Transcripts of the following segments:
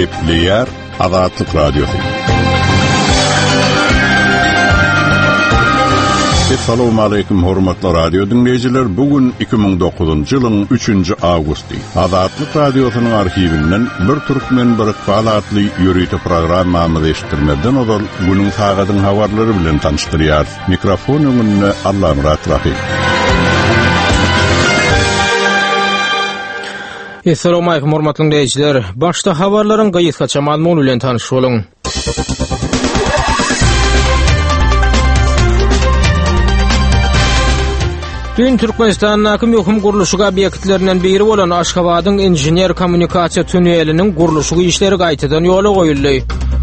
Gepleyer Azatlyk Radiosu. Assalamu alaykum hormatly radio dinleyijiler. Bugün 2009-njy ýylyň 3-nji awgusty. Azatlyk radiosynyň arhiwinden bir türkmen bir falatly ýörüýte programmamy eşitdirmeden ol günüň sagadyň habarlary bilen tanışdyrýar. Mikrofon öňünde Allah Murat Rahim. Assalamu alaykum hormatly dinleyijiler. Başda habarlaryň gaýytgaça mazmuny bilen tanyş boluň. Dün Türkmenistan'ın hakim ýokym guruluşy obyektlerinden biri bolan Aşgabatyň inженер kommunikasiýa tüneliniň guruluşy işleri gaýtadan ýola goýuldy.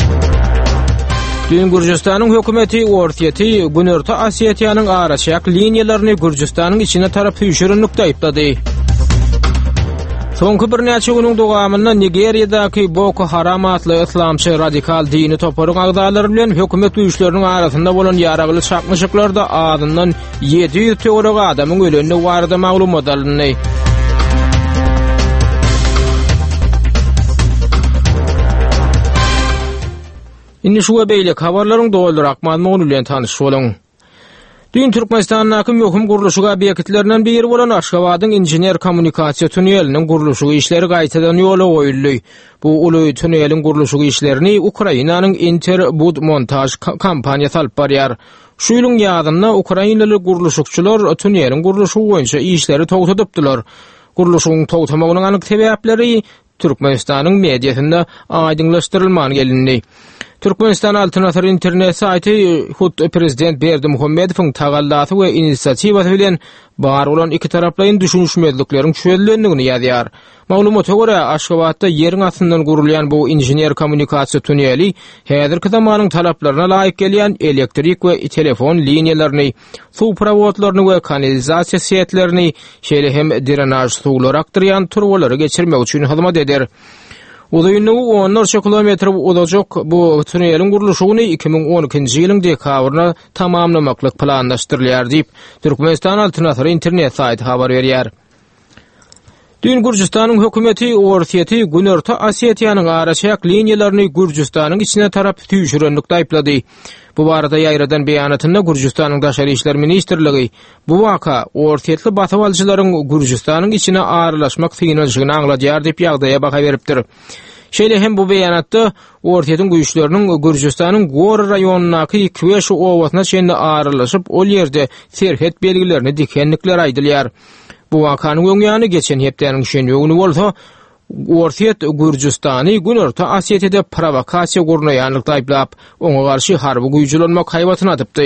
Dün Gürjistanyň hökümeti Ortiýety Günorta Osetiýanyň araçak liniýalaryny Gürjistanyň içine tarap düşürenlikde aýplady. Soňky bir näçe güniň dowamında Nigeriýadaky Boko Haram atly islamçy radikal dini toparyň agdalary bilen hökümet güýçleriniň arasynda bolan ýaragly çakmyşyklarda adyndan 700 töwerek adamyň ölenine barada maglumat alındy. Indi şu beýlek habarlaryň dolduraq mazmuny bilen tanyş boluň. Dün Türkmenistan'ın hakim ýokym guruluşy obyektlerinden biri bolan Aşgabatyň inженер kommunikasiýa tüneliniň guruluşy işleri gaýtadan ýola goýuldy. Bu uly tüneliň guruluşy işlerini Ukrainanyň Interbud montaj kompaniýasy alyp barýar. Şu ýylyň ýazynda Ukrainaly guruluşçylar tüneliň guruluşy boýunça işleri togtadypdylar. Guruluşyň togtamagynyň anyk sebäpleri Türkmenistanyň mediasynda aýdynlaşdyrylman gelindi. Türkmenistan Alternatif internet saýty Hut prezident Berdimuhammedowyň tagallasy we inisiatiwasy bilen bar bolan iki taraplaryň düşünüşmezlikleriniň çözellendigini ýazýar. Maglumata görä Aşgabatda ýeriň astyndan gurulýan bu inженер kommunikasiýa tüneli häzirki zamanyň talaplaryna laýyk gelýän elektrik we telefon liniýalaryny, suw provodlaryny we kanalizasiýa siýetlerini, şeýle hem drenaj suwlary aktyrýan turbalary geçirmek üçin hyzmat eder. Uzunluğu 10 kilometre uzajak bu tünelin guruluşyny 2012-nji ýylyň dekabrynda tamamlamaklyk planlaşdyrylýar diýip Türkmenistan Alternatif internet saýty habar berýär. Dün Gürjistanyň hökümeti Ortiýety Günorta Osetiýanyň araçak liniýalaryny Gürjistanyň içine tarap düşürenlikde aýplady. Bu barada ýaýradan beýanatynda Gürjistanyň Daşary işler ministrligi bu waka Ortiýetli batawalçylaryň Gürjistanyň içine aralaşmak syňalyşyny aňladýar diýip ýagdaýa baha beripdir. Şeýle hem bu beýanatda Ortiýetin güýçleriniň Gürjistanyň Gor raýonunaky Kweş owasyna şeýle aralaşyp ol ýerde serhet belgilerini dikenlikler aýdylýar. Bu wakanyň öňýany geçen hepdeniň şeňýüni bolsa Ortiýet Gürjistany Günorta Osetiýede provokasiýa gurnaýanlykda aýplap, oňa garşy harby güýçlenmek haýbatyny atypdy.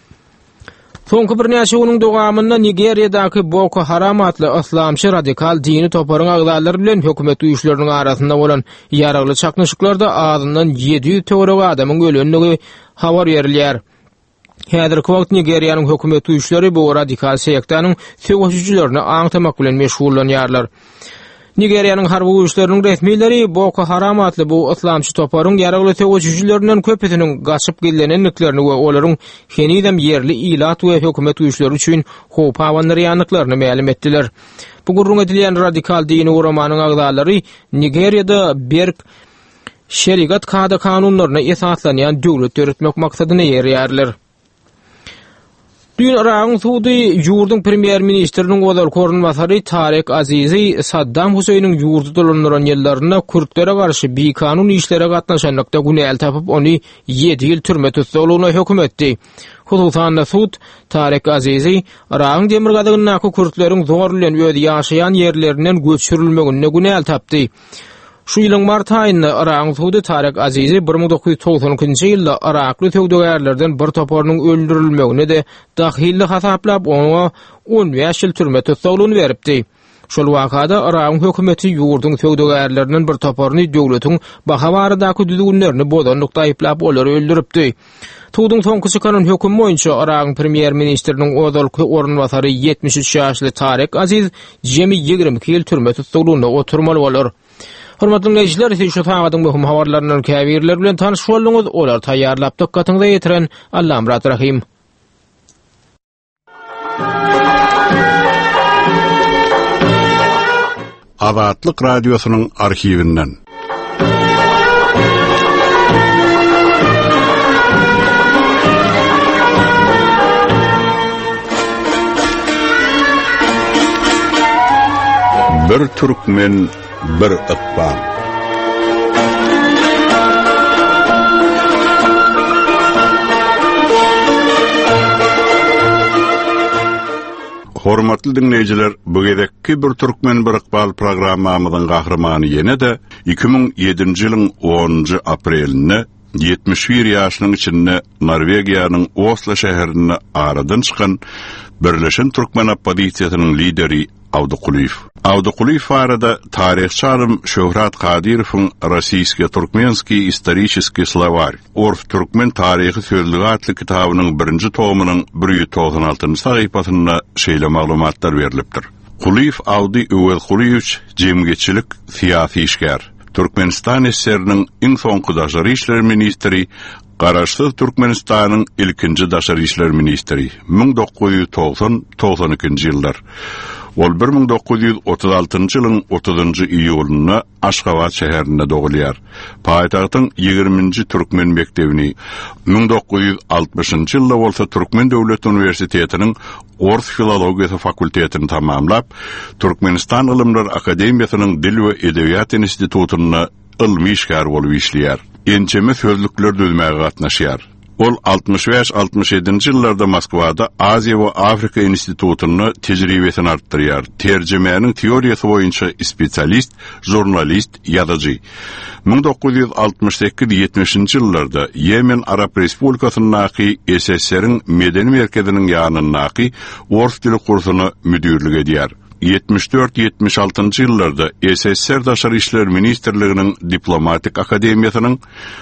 Soňky bir näçe güniň dowamında Nigeriýadaky Boko Haram atly islamçy radikal dini toparyň agdalary bilen hökümet güýçleriniň arasynda bolan ýaragly çakmyşyklarda adyndan 700 töwerek adamyň ölenligi habar berilýär. Häzirki wagt Nigeriýanyň hökümet güýçleri bu radikal seýektanyň söwüşçülerini aňtamak bilen meşgullanýarlar. Nigeriýanyň harby güýçleriniň resmiýetleri Boko Haram atly bu islamçy toparyň ýaragly söwüşçülerinden köpetiniň gaçyp gelenliklerini we olaryň henidem ýerli ilat we hökümet güýçleri üçin howp awanlaryanyklaryny ma'lum etdiler. Bu gurrun edilýän radikal dini uramanyň agdalary Nigeriýada berk şeriat kada kanunlaryna esaslanýan döwlet ýöretmek maksadyna ýerýärler. Dün Irak'ın Suudi yurdun premier ministerinin odal korunmasary Tarek Azizi Saddam Hüseyin'in yurdu dolanlanan ýyllarynda Kürtlere garşy bir kanun işlere gatnaşanlykda günäl tapyp ony 7 ýyl türme tutsalygyna hökm etdi. Hususan Suud Tarek Azizi Irak'ın demirgadygynyň Kürtleriň zor bilen öýde ýaşaýan ýerlerinden göçürilmegine günäl tapdy. Şu ýylyň mart aýynda Irak'ın Suudi Tarek Azizi 1992-nji ýylda Irakly töwdegärlerden bir toparynyň öldürilmegine de dahilli hasaplap oňa 15 ýyl türme tutsalygyny beripdi. Şol wakada Irak'ın hökümeti ýurdun töwdegärlerinden bir toparyny döwletiň baha baradaky düzgünlerini bodanlykda aýplap olary öldüripdi. Tuğdun soňky çykan höküm boýunça Irak'ın premier ministeriniň odalky orunbasary 73 ýaşly Tarek Aziz jemi 22 ýyl türme tutsalygyna oturmaly bolar. Hormatly dinleyijiler, siz şu taýgadyň möhüm habarlarynyň käbirleri bilen tanyşyp bolduňyz. Olar taýýarlap dikkatyňyza ýetiren Allah Murat Rahim. Azatlyk radiosynyň arhiwinden. Bir Türkmen, bir Iqbal. Hormatly dinleyijiler, bu gedekki Bir Türkmen, bir Iqbal programmamyzyň gahrymany ýene de 2007-nji ýylyň 10-njy aprelinde 71 ýaşynyň içinde Norwegiýanyň Oslo şäherine aradan çykan Birleşen Türkmen Opozisiýasynyň lideri Awdukuliýew. Awdukuliýew arada taryhçy alim Şöhrat Qadirowyň Rossiýsko-Turkmenski исторический словарь Orf Türkmen taryhy sözlügi adly kitabynyň 1-nji tomynyň 196-njy sahypasyna şeýle maglumatlar berilipdir. Kuliýew Awdy Öwelkuliýewç jemgyçilik syýasy işgär. Türkmenistan SSR-niň iň soňky daşary işler ministri, Garaşsyz Türkmenistanyň ilkinji daşary işler ministri 1990-92-nji ýyllar. Ol 1936-njy ýylyň 30-njy iýulyna Aşgabat şäherinde dogulýar. Paýtagtyň 20-nji Türkmen mektebini 1960-njy ýylda bolsa Türkmen Döwlet Uniwersitetiniň Ors filologiýasy fakultetini tamamlap, Türkmenistan Ilymlar Akademiýasynyň Dil we Edebiýat institutyna ilmi işgär bolup işleýär. Ençeme sözlükler düzmäge gatnaşýar. Ol 65-67-nji ýyllarda Moskwada Aziýa we Afrika institutyny tejribesini artdyrýar. Terjemeniň teoriýasy boýunça spesialist, jurnalist, ýazyjy. 1968-70-nji ýyllarda Yemen Arap Respublikasynyň SSR-iň medeni merkeziniň ýanyndaky Ors dili kursuny müdürlük edýär. 74-76-njy ýyllarda SSR Daşary işler ministrliginiň diplomatik akademiýasynyň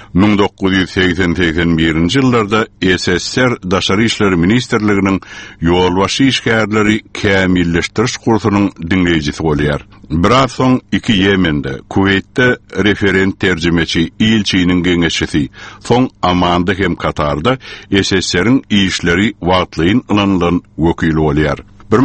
1980-81-nji ýyllarda SSR Daşary işler ministrliginiň ýolbaşy işgärleri kämilleşdiriş kursunyň dinleýijisi bolýar. Biraz soň iki Yemende, Kuweytde referent terjümeçi, ilçiniň geňeşçisi, soň Amanda hem Katarda SSR-iň işleri wagtlyň ylanylan wekili bolýar.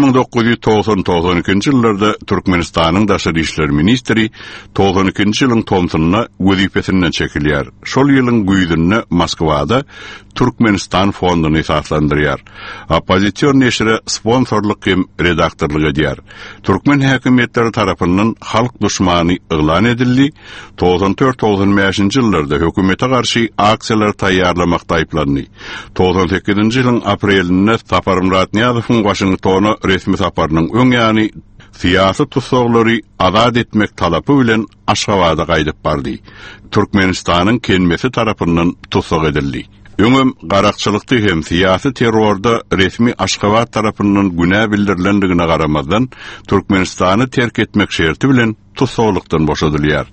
1990-92-nji ýyllarda Türkmenistanyň daşary işler ministri 92-nji ýylyň tomsunyna wezipesinden çekilýär. Şol ýylyň güýdünde Moskwada Türkmenistan fonduny esaslandyrýar. Opozisiýon neşri sponsorlyk hem redaktorlyk edýär. Türkmen häkimetleri tarapyndan halk düşmany ýylan edildi. 94-95-nji ýyllarda hökümete garşy aksiýalar taýýarlamakda aýplandy. 98-nji ýylyň aprelinde Sapar Muratniýazowyň Washingtona resmi saparynyň öňýany syýasy tutsaglary azad etmek talapy bilen Aşgabada gaýdyp bardy. Türkmenistanyň kenmesi tarapyndan tutsag edildi. Öňüm garakçylykdy hem syýasy terrorda resmi Aşgabat tarapyndan günä bildirilendigine garamazdan Türkmenistany terk etmek şerti bilen tutsaglykdan boşadylýar.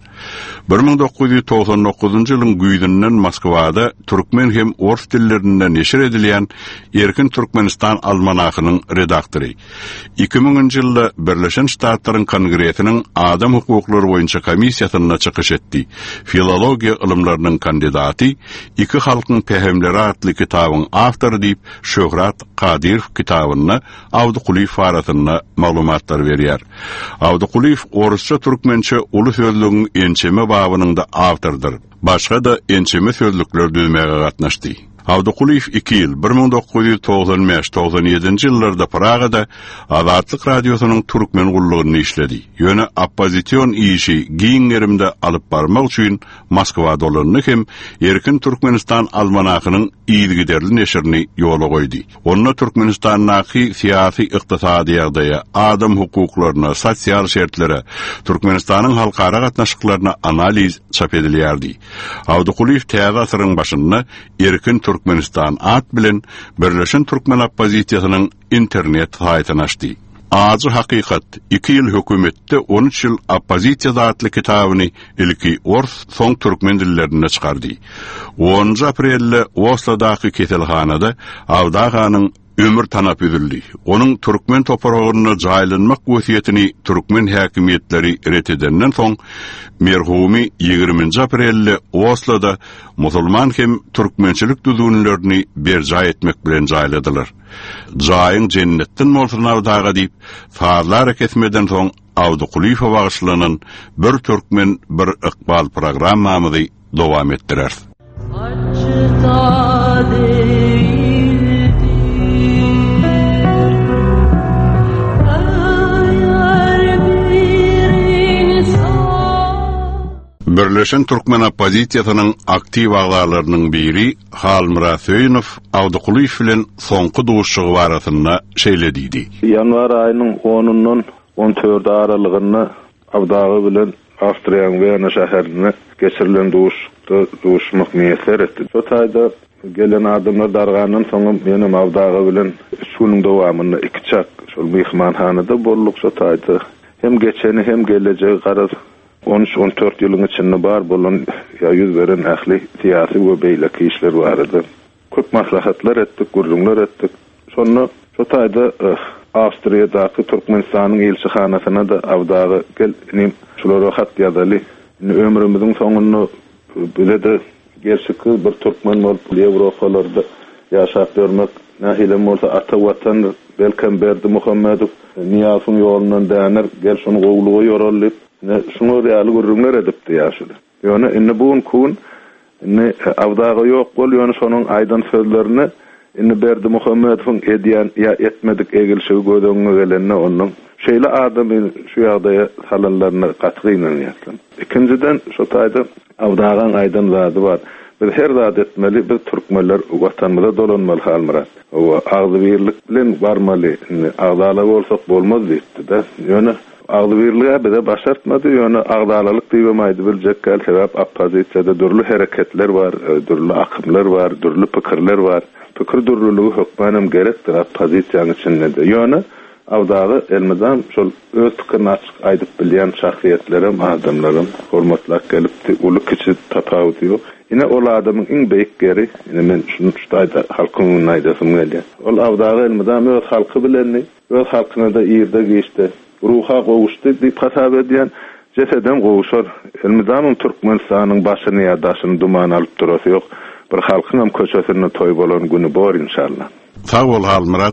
1999-njy ýylyň güýdünden Moskwada türkmen hem ors dillerinden neşir edilýän Erkin Türkmenistan almanahynyň redaktory. 2000-njy ýylda Birleşen Ştatlaryň Kongresiniň adam hukuklary boýunça komissiýasyna çykyş etdi. Filologiýa ilmlarynyň kandidaty, iki halkyň pehemleri adly kitabyň awtory diýip Şöhrat Qadirow kitabyny Awdukuliýew arasyna maglumatlar berýär. Awdukuliýew orsça türkmençe uly sözlügiň ençeme babynyň da awtordyr. Başga da ençeme sözlükler düzmäge gatnaşdy. Awdukuliýew 2 ýyl 1995-97-nji ýyllarda Pragada Azatlyk radiosynyň türkmen gullugyny işledi. Ýöne opozisiýon işi giňerimde alyp barmak üçin Moskwada bolanyny hem Erkin Türkmenistan almanahynyň ýygyderli neşrini ýola goýdy. Onda Türkmenistanyň syýasy, ykdysady ýagdaýa, adam hukuklaryna, sosial şertlere, Türkmenistanyň halkara gatnaşyklaryna analiz çap edilýärdi. Awdukuliýew täze asyryň başynda Erkin Türkmenistan ad bilen Birleşen Türkmen Opozisiýasynyň internet saýtyny açdy. Azy hakykat 2 ýyl hökümetde 13 ýyl opozisiýa zatly kitabyny ilki ors soň türkmen dillerinde çykardy. 10 aprelde Oslodaky keselhanada Awdaganyň ömür tanap edildi. Onun Türkmen toprağına jaýlanmak wesiýetini Türkmen häkimetleri ret edenden soň merhumi 20 aprelde Osloda musulman hem türkmençilik düzünlerini berja etmek bilen jaýladylar. Jaýyň jennetden bolsun Awdaga diýip farzlar kesmeden soň Awdukuliýew bagyşlanan bir türkmen bir Iqbal programmamyzy dowam etdirer. Birleşen Türkmen opozisiýasynyň aktiv aglarlarynyň biri Halmyrat Söýünov Awdukuliýew bilen soňky duşuşy barasynda şeýlediydi. Yanvar aýynyň 10-ndan 14 aralygyny Awdagy bilen Awstriýanyň Wiener şäherine geçirilen duşmak niýetler etdi. Şu taýda gelen adamlar darganyň soňra menim Awdagy bilen şunuň dowamynda iki çak şol mehmanhanada bolduk. Şu taýda hem geçeni hem geleceği garaz 13-14 ýylyň içinde bar bolan ýa ýüz beren ähli siýasy we beýleki işler bardy. Köp maslahatlar etdik, gurrunlar etdik. Sonra şu taýda Awstriýadaky Türkmenistanyň elçihanasyna da Awdagy geldim. Şolara hat ýazaly. Ömrümiziň soňuny bilede gerçekli bir Türkmen bolup Ýewropalarda ýaşap görmek nähilem bolsa ata watan welcome berdi Muhammedow Niýasyň ýolundan däner gel şonu gowlugy ýoralyp şunu real gurrunlar edipdi ýaşady. Ýöne inne bugun kun inne Awdagy ýok bol ýöne şonuň aýdan sözlerini inne berdi Muhammedowyň edýän ýa etmedik egilşigi gödöňe gelenne onuň şeýle adam şu ýagdaýa salanlaryna gatgynyň ýatlyn. Ikinciden şu taýda Awdagyň aýdan zady bar. Bir her zat etmeli, bir Türkmenler vatanymyza dolanmaly Halmyrat. O agzy birlik bilen barmaly. Agdaly bolsak bolmaz diýdi-de. Ýöne agdy birlige bize başartmady, ýöne agdalylyk diýmeýdi biljek gal sebäp oppozisiýada dürli hereketler bar, dürli akymlar bar, dürli pikirler bar. Pikir dürlüligi hökmenem gerekdir oppozisiýanyň içinde de. Ýöne Awdagy elmizam şol öz pikirini açyk aýdyp bilýän şahsiýetlerim, adamlarym hormatlap gelipdi, uly kiçi tapawut ýok. Ine ol adamyň iň beýik geri, ine men şunu ştaýda halkyň naýdasym geldi. Ol Awdagy elmizam öz halky bilen, öz halkyna da ýerde geçdi. Ruha gowuşdy diýip hasap edýän jeseden gowuşar. Elmizamyň Türkmenistanyň başyny ýa daşyny duman alyp durasy ýok. Bir halkyň hem köçesine toý bolan güni bar inşallah. Sag bol Halmyrat.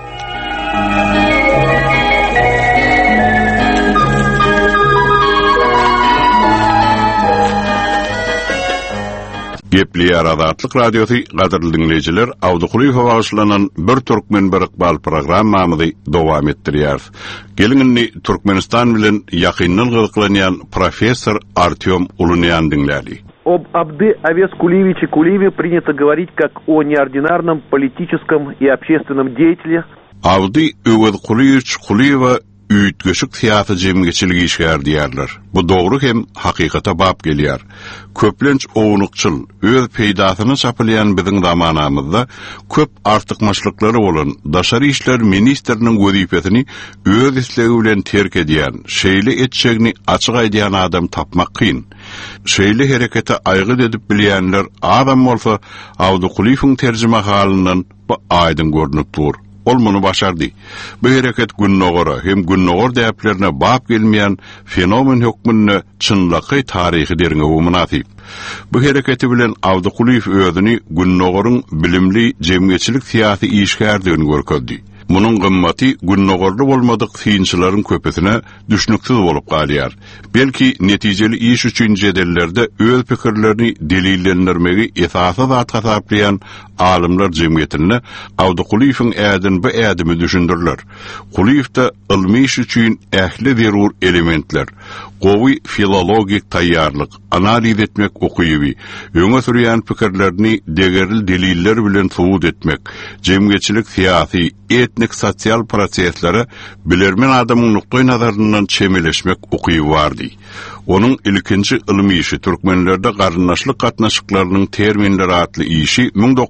Gepli Azatlyk Radiosy gaderly dinleyijiler, Awdukuliýew bagyşlanan bir Türkmen bir iqbal programmamyzy dowam etdirýär. Gelini Türkmenistan bilen ýakynlyk gylyklanýan professor Artyom Ulunyan dinlädi. Об Абды Овес Кулиевиче Кулиеве принято говорить как о неординарном политическом и общественном деятеле. Abdy Ovez Kuliýew Kuliýewa üýtgeşik siýasy jemgyçiligi işgär diýerler. Bu dogry hem hakykata bap gelýär. Köplenç ownukçyl, öz peýdasyny çapylýan biziň zamanamyzda köp artykmaçlyklary bolan daşary işler ministriniň wezipesini öz islegi bilen terk edýän, şeýle etjegini açyk aýdýan adam tapmak kyn. Şeýle herekete aýgy edip bilýänler adam bolsa Awdukuliýewiň terjime halyndan bu aýdyn görnüp dur. Ol muny başardy. Bu hereket günnogora hem günnogor däplerine bap gelmeýän fenomen hökmünde çynlaky taryhy derine münasip. Bu hereketi bilen Awdukuliýew özüni günnogoryň bilimli jemgyçilik siýasy işgärdigini görkezdi. Munun gymmaty günnogorly bolmadyk synçylaryň köpesine düşnüksiz bolup galýar. Belki netijeli iş üçin jedellerde öz pikirlerini delillendirmegi esasy zat hasaplayan alimler jemgyýetine Awdukuliýewiň ädin bu ädimi düşündirler. Kuliýewde ilmi iş üçin ähli zerur elementler, gowy filologik taýýarlyk, analiz etmek okuýuby, öňe sürýän pikirlerini degerli deliller bilen subut etmek, jemgyýetçilik siýasy, etnik sosial proseslere bilermen adamyň nukdaý nazaryndan çemeleşmek okuýuby bardy. Onun ilkinci ilmi işi Türkmenlerde garyndaşlyk gatnaşyklarynyň terminleri adly işi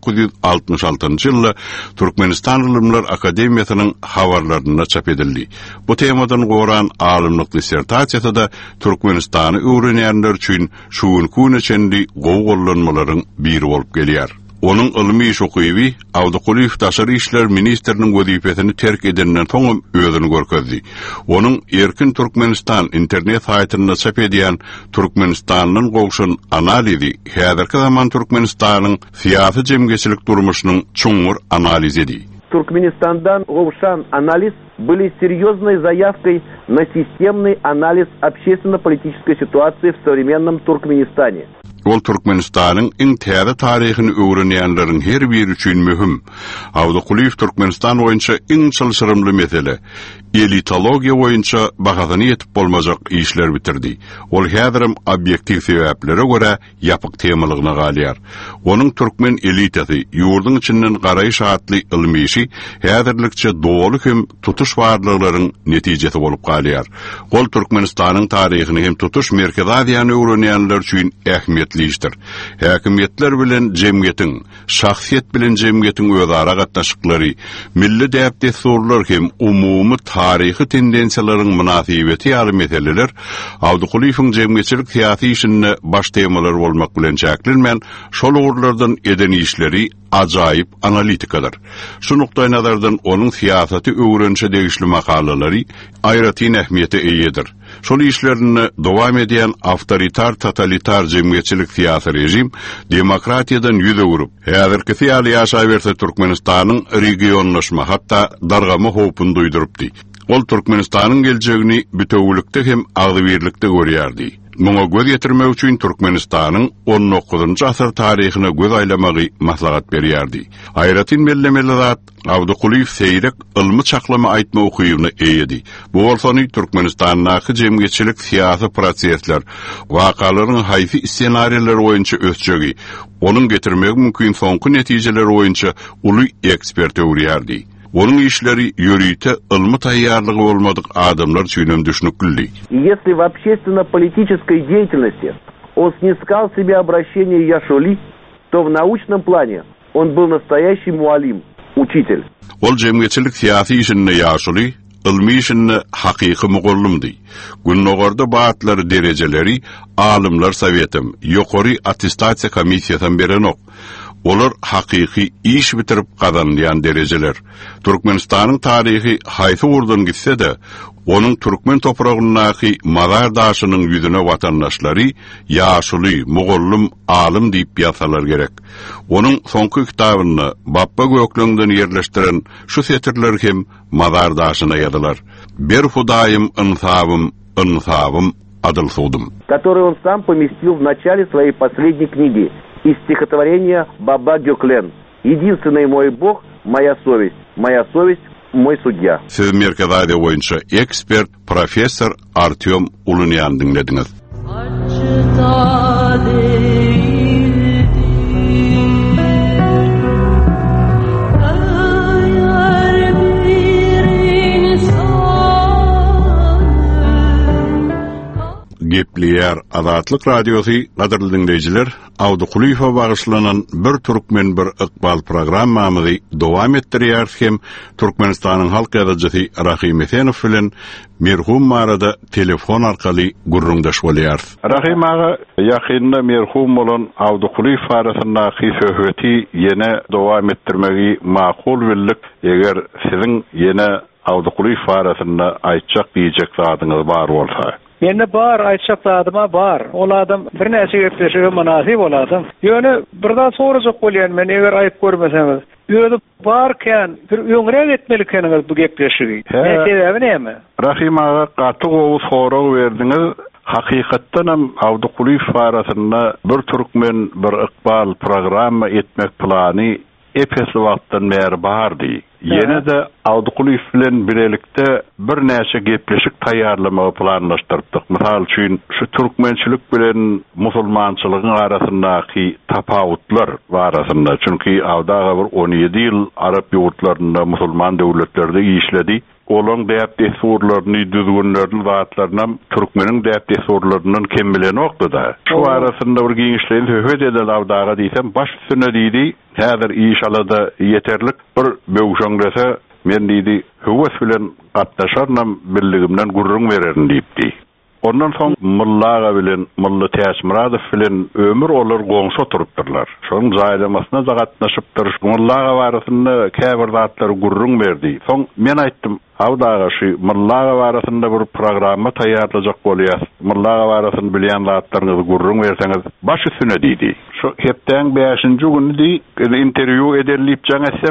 1966-njy ýylda Türkmenistan Ilimler Akademiýasynyň habarlarynda çap edildi. Bu temadan goran alimlik dissertasiýasy da Türkmenistany öwrenýänler üçin şuun kun içendi gowy gollanmalaryň biri bolup gelýär. Onun ilmi iş okuýuby Awdukuliýew daşary işler ministriniň wezipesini terk edenden soň özüni görkezdi. Onun Erkin Türkmenistan internet saýtynda çap edýän Türkmenistanyň gowşun analizi häzirki zaman Türkmenistanyň siýasy jemgyçilik durmuşynyň çuňur analizidi. Туркменистандан Говшан анализ были серьезной заявкой на системный анализ общественно-политической ситуации в современном Туркменистане. Ol Türkmenistanyň iň täze taryhyny öwrenýänleriň her biri üçin möhüm. Awdukuliýew Türkmenistan boýunça iň çylşyrymly mesele. elitologiya boyunça bagadyny yetip bolmajak işler bitirdi. Ol häzirim obyektiv sebeplere göre yapyk temalygyna galýar. Onun türkmen elitasi ýurdun içinden garaýyş atly ilmi işi häzirlikçe dowly hem tutuş barlyklaryň netijesi bolup galýar. Ol Türkmenistanyň taryhyny hem tutuş Merkez Aziýany öwrenýänler üçin ähmiýetli işdir. Häkimetler bilen jemgyýetiň, şahsiýet bilen jemgyýetiň özara gatnaşyklary, milli däpdesurlar hem umumy tarihi tendensiýalaryň münasibeti ýaly meseleler Abdukulifowyň jemgyýetçilik syýasy işine baş temalar bolmak bilen çäklenmän şol urlardan eden işleri ajaýyp analitikalar. Şu nukdaý nazardan onuň syýasaty öwrençe degişli makalalary aýratyn ähmiýete eýedir. Şol işlerini dowam edýän awtoritar totalitar jemgyýetçilik syýasy rejim demokratiýadan ýüze urup, häzirki syýasy ýaşaý berse Türkmenistanyň regionlaşma hatda dargama howpun duýdurupdy. Ol Türkmenistanyň geljegini bütewlikde hem agzybirlikde görýärdi. Muňa göz ýetirmek üçin Türkmenistanyň 19-njy asyr taryhyna göz aýlamagy maslahat berýärdi. Aýratyn bellemeli zat Abdukuliv seýrek ilmi çaklama aýtma okuýuny eýedi. Bu bolsany Türkmenistanyň jemgyýetçilik syýasy prosesler, wakalaryň haýsy ssenariýleri boýunça ösjegi, onuň getirmek mümkin soňky netijeler boýunça uly ekspert öwrýärdi. Onun işleri yürüyte ilmi tayyarlığı olmadık adamlar üçin düşnükli. Если в общественно-политической деятельности он снискал себе обращение Яшули, то в научном плане он был настоящий муалим, учитель. Ol jemgyýetçilik syýasy işinde Yaşuli, ilmi işinde hakyky mugallymdy. Günnogorda baatlary derejeleri alimler sowietim, ýokary attestasiýa komissiýasyna berenok. Olar hakyky iş bitirip kazanýan derejeler. Türkmenistanyň taryhy haýsy urdan gitse-de, onuň türkmen topragyndaky mazar daşynyň ýüzüne watandaşlary ýaşuly, mugallym, alim diýip ýasalar gerek. Onuň soňky kitabyny Bappa Gökleňden ýerleşdiren şu setirler hem mazar daşyna ýadylar. Bir hudaýym insabym adıl sudum. Который он сам поместил в начале своей последней книги из стихотворения Баба Гёклен. Единственный мой Бог — моя совесть мой судья. Siz Merkez Aziýa boýunça ekspert professor Artyom Ulunyan dinlediňiz. Gepliýär Azatlyk radiosy gaderly dinleýijiler, Abdukulifowa bagyşlanan bir türkmen bir ykbal programmamyzy dowam etdirýär hem Türkmenistanyň halk ýazgysy Rahim Esenow bilen merhum marada telefon arkaly gurrundaş bolýar. Rahim aga ýakynda merhum bolan Abdukulifow arasyndaky söhbeti ýene dowam etdirmegi makul bildik. Eger siziň ýene Abdukulifow arasynda aýtjak diýjek zadyňyz bar bolsa. Yine bar aytsak adıma bar. Ol adam bir näse gepleşige münasip boladym. Ýöne birden sorajak bolýan men eger aýyp görmeseňiz. Ýöne barken bir öňrek etmelikeniňiz bu gepleşigi. Näse näme? Rahim aga gaty gowy sorag berdiňiz. Hakykatdan hem Abdukulifow arasynda bir türkmen bir ykbal programma etmek plany epesli wagtdan beri bardy. Yine de Abdukulifow bilen birelikde bir näçe gepleşik taýýarlamagy planlaşdyrdyk. Misal üçin şu türkmençilik bilen musulmançylygyň arasyndaky tapawutlar barasynda. Çünki awdaga bir 17 ýyl Arap ýurtlarynda musulman döwletlerde işledi. Olaň däpdesurlaryny düzgünlerden wagtlaryna türkmeniň däpdesurlarynyň kembileni okdy. Şu arasynda bir giňişliň höwet edil awdaga diýsem baş üstüne diýdi. Häzir inşallah yeterlik bir böwşeňlese men diýdi höwes bilen gatnaşarnam billigimden gurrun bererin diýipdi. Ondan soň Mullaga bilen Mulla Täşmuradow bilen ömür olar goňşy oturupdyrlar. Şoň jaýlamasyna da gatnaşypdyr. Mullaga barasynda käbir zatlar gurrun berdi. Soň men aýtdym, awdaga şu Mullaga barasynda bir programma taýýarlajak bolýar. Mullaga barasynda bilýän zatlaryňyzy gurrun berseňiz baş üstüne diýdi. Şu hepden 5-nji gündi interwýu ederlip jaňasem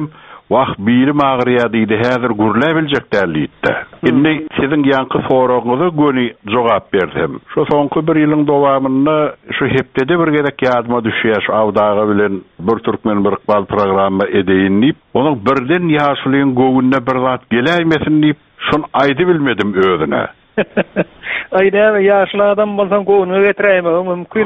Waq bilim agyrya diýdi, häzir gurla biljek däldiýdi. Indi siziň ýanky soragyňyza göni jogap berdim. Şu soňky bir ýylyň dowamynda şu hepdede bir gerek ýadyma düşýär, şu awdaga bilen bir türkmen bir iqbal programma edeýin diýip, onuň birden ýaşlygyň göwünde bir zat gelýmesin diýip, şonu aýdy bilmedim özüne. Ayda yaşlı adam bolsan goňuňa getirýärmi? Mümkin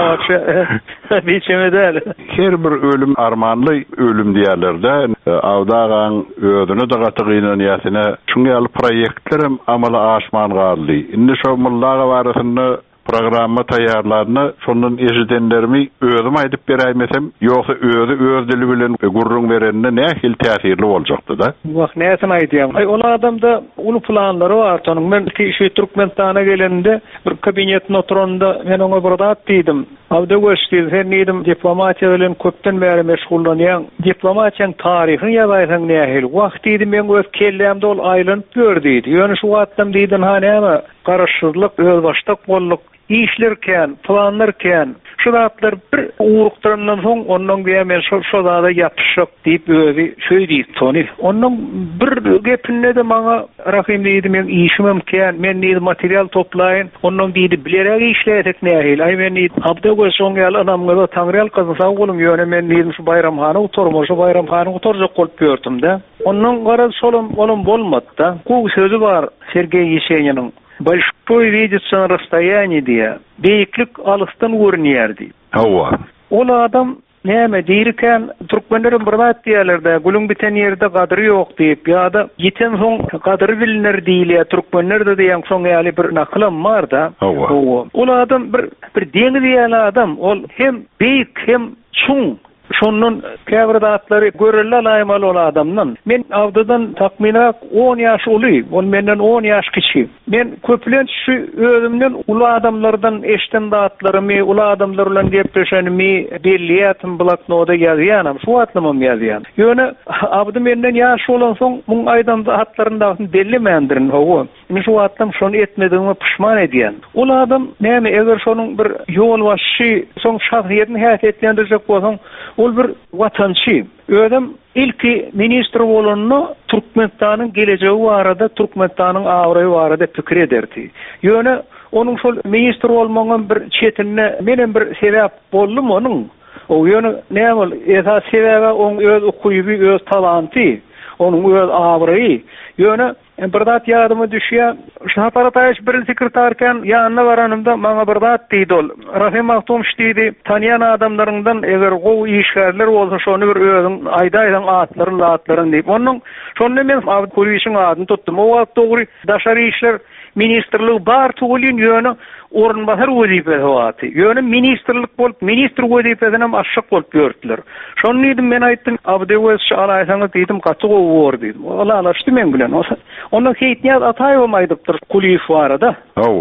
biçimde. Her bir ölüm armanly ölüm diýerler-de. Awdagaň özüne de gatygynyň ýasyna şuňa alyp proýektlerim amala aşman galdy. Indi şu mullaga barasynda programma taýýarlaryny şondan ejidenlerimi özüm aýdyp beräýmesem, ýoksa öz dili bilen gurrun berende nähil täsirli boljakdy-da. Wagt näsen aýdýam. Ol adamda uly planlary bar. Tanyň men şu Türkmenistana gelende bir kabinetde oturanda men oňa bir zat diýdim. Awda göçdi, sen diýdim diplomatiýa bilen köpden beri meşgullanýan. Diplomatiýaň taryhyny ýazaýsaň nähil? Wagt diýdim men öz kellämde ol aýlanyp gördüýdi. Ýöne şu wagtdan diýdim ha näme? Garaşsyzlyk, özbaşdak bollyk işlerken, planlarken, şu zatlar bir uğruklarından soň ondan diýen şu zada ýapyşyp diýip özi söýdýär Tony. Ondan bir gepinde de maňa Rahim diýdi, men işim mümkin, men diýdi material toplaýyn, ondan diýdi bilerek işleýek nähil. Aý men diýdi abda goşoň ýaly adamlara taňryal kazansa golum ýöne men diýdim şu bayramhana oturma, şu bayramhana oturjak bolup gördüm-de. Ondan gara solum olum bolmady-da. Bu sözü bar Sergey Yesenyanyň. Большой видится на расстоянии diye. Beýiklik alystan görünýär diýip. Hawa. Ol adam näme diýirken türkmenlerin bir zat diýerler-de, gülüň biten ýerde gadry ýok diýip, ýa-da ýiten soň gadry bilinir diýilýär. Türkmenler de diýen soň ýaly bir naklam bar-da. Ol adam bir deňiz ýaly adam, ol hem beýik hem çuň. Şonun käbirdatlary görelle laýmaly ol adamdan. Men awdadan takminak 10 ýaş uly, ol menden 10 ýaş kiçi. Men köplen şu özümden uly adamlardan eşden datlarymy, uly adamlar bilen gepleşenimi belliýätim bloknoda ýazýanam, şu atlamam ýazýan. Ýöne awdy menden ýaş bolan soň muň aýdan hatlarynda bellimendirin howa. Men şu atlam şonu etmediňime pişman edýän. Ol adam näme eger şonuň bir ýol başy soň şahsiýetini häýat etlendirjek bolsaň, ol bir watançy. Ödem ilki ministr bolanyny Türkmenistanyň geleceği barada, Türkmenistanyň awraýy barada pikir ederdi. Ýöne onuň şol ministr bolmagyň bir çetinne menen bir sebäp boldum onuň. O ýöne näme esas sebäbi oň öz okuýuby, öz talanty, onuň öz awraýy. Ýöne bir zat ýadyma düşýär. Şahaparatáýyş bir sekretarken ýanyna baranymda maňa bir zat diýdi ol. Rahim Mahtum diýdi, tanýan adamlaryndan eger gow işgärler bolsa şonu bir özüň aýdaýdan atlaryň diýip. Onuň şonu men Awdurýeşiň adyny tutdum. O wagt dogry daşary işler ministrligi bar tugulyn ýöne orunbasar wezipesi waty. Ýöne ministrlik bolup, ministr wezipesine aşyk bolup gördiler. Şonu diýdim men aýtdym, Abdeweş alaýsaňyz diýdim, gaty gowy bor diýdim. Ola alaşdy men bilen. Onun heytniyat atay olmaydıptır Kuliyev varada.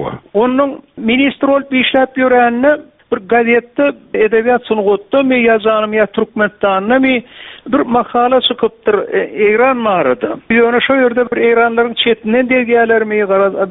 Onun ministr olup işlep yörenini bir gazette edebiyat sunugutda mi yazanım ya Türkmenistan'na mi bir makala çıkıptır İran mağarada. Yöne şu yerde bir İranların çetinden dergiyeler mi,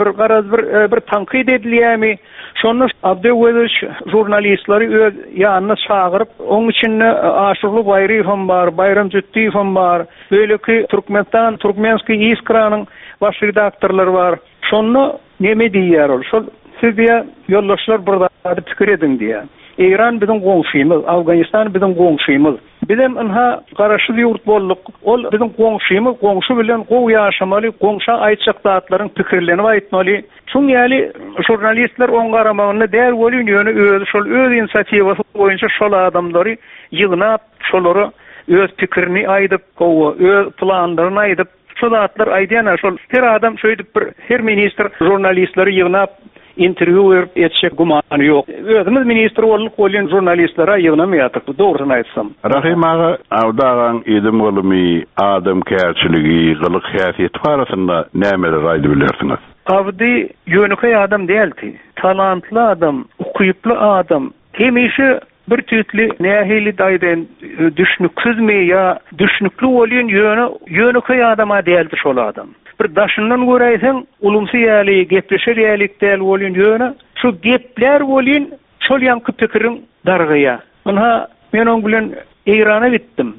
bir tankit ediliyor mi? Şonu Abdeweş jurnalistleri yanına çağırıp, onun için Aşurlu Bayrifam var, Bayram Cüttifam var, böyle ki Türkmenski İskran'ın baş redaktörleri var. Şonu neme diýär? Şol siz diýär ýoldaşlar burada pikir edin diýär. İran bizim goňşymyz, Awganistan bizim goňşymyz. Bizim inha garaşy ýurt bolduk. Ol bizim goňşymyz, goňşy bilen gow ýaşamaly, goňşa aýtjak zatlaryň pikirlerini aýtmaly. Şuň ýaly jurnalistler oň garamagyny däl bolýan ýöne öz şol öz inisiatywasy boýunça şol adamlary ýygnap, şolary öz pikirini aýdyp, öz planlaryny aýdyp, şol zatlar aýdýan şol her adam şöýdip bir her ministr jurnalistleri ýygnap interview etjek gumany ýok. Özümiz ministr bolup bolýan jurnalistlere ýygnamaýatyk, dogrusyny aýtsam. Rahim ağa, awdagaň edim golumy, adam käçiligi, gylyk häsiýet barasynda nämeler aýdy bilersiňiz? Awdy ýönüke adam däldi. Talantly adam, okuýuply adam. Hemişe bir tüýtli nähili daýdan düşnüksizmi ýa düşnükli bolýan ýönüke adama däldi şol adam. Bir daşyndan göräýseň, ulumsy ýaly, gepleşer ýalikdäl bolýan ýöne, şu gepler bolýan, şol ýanky pikirin dargyja. Ona men oň bilen İran'a gittim.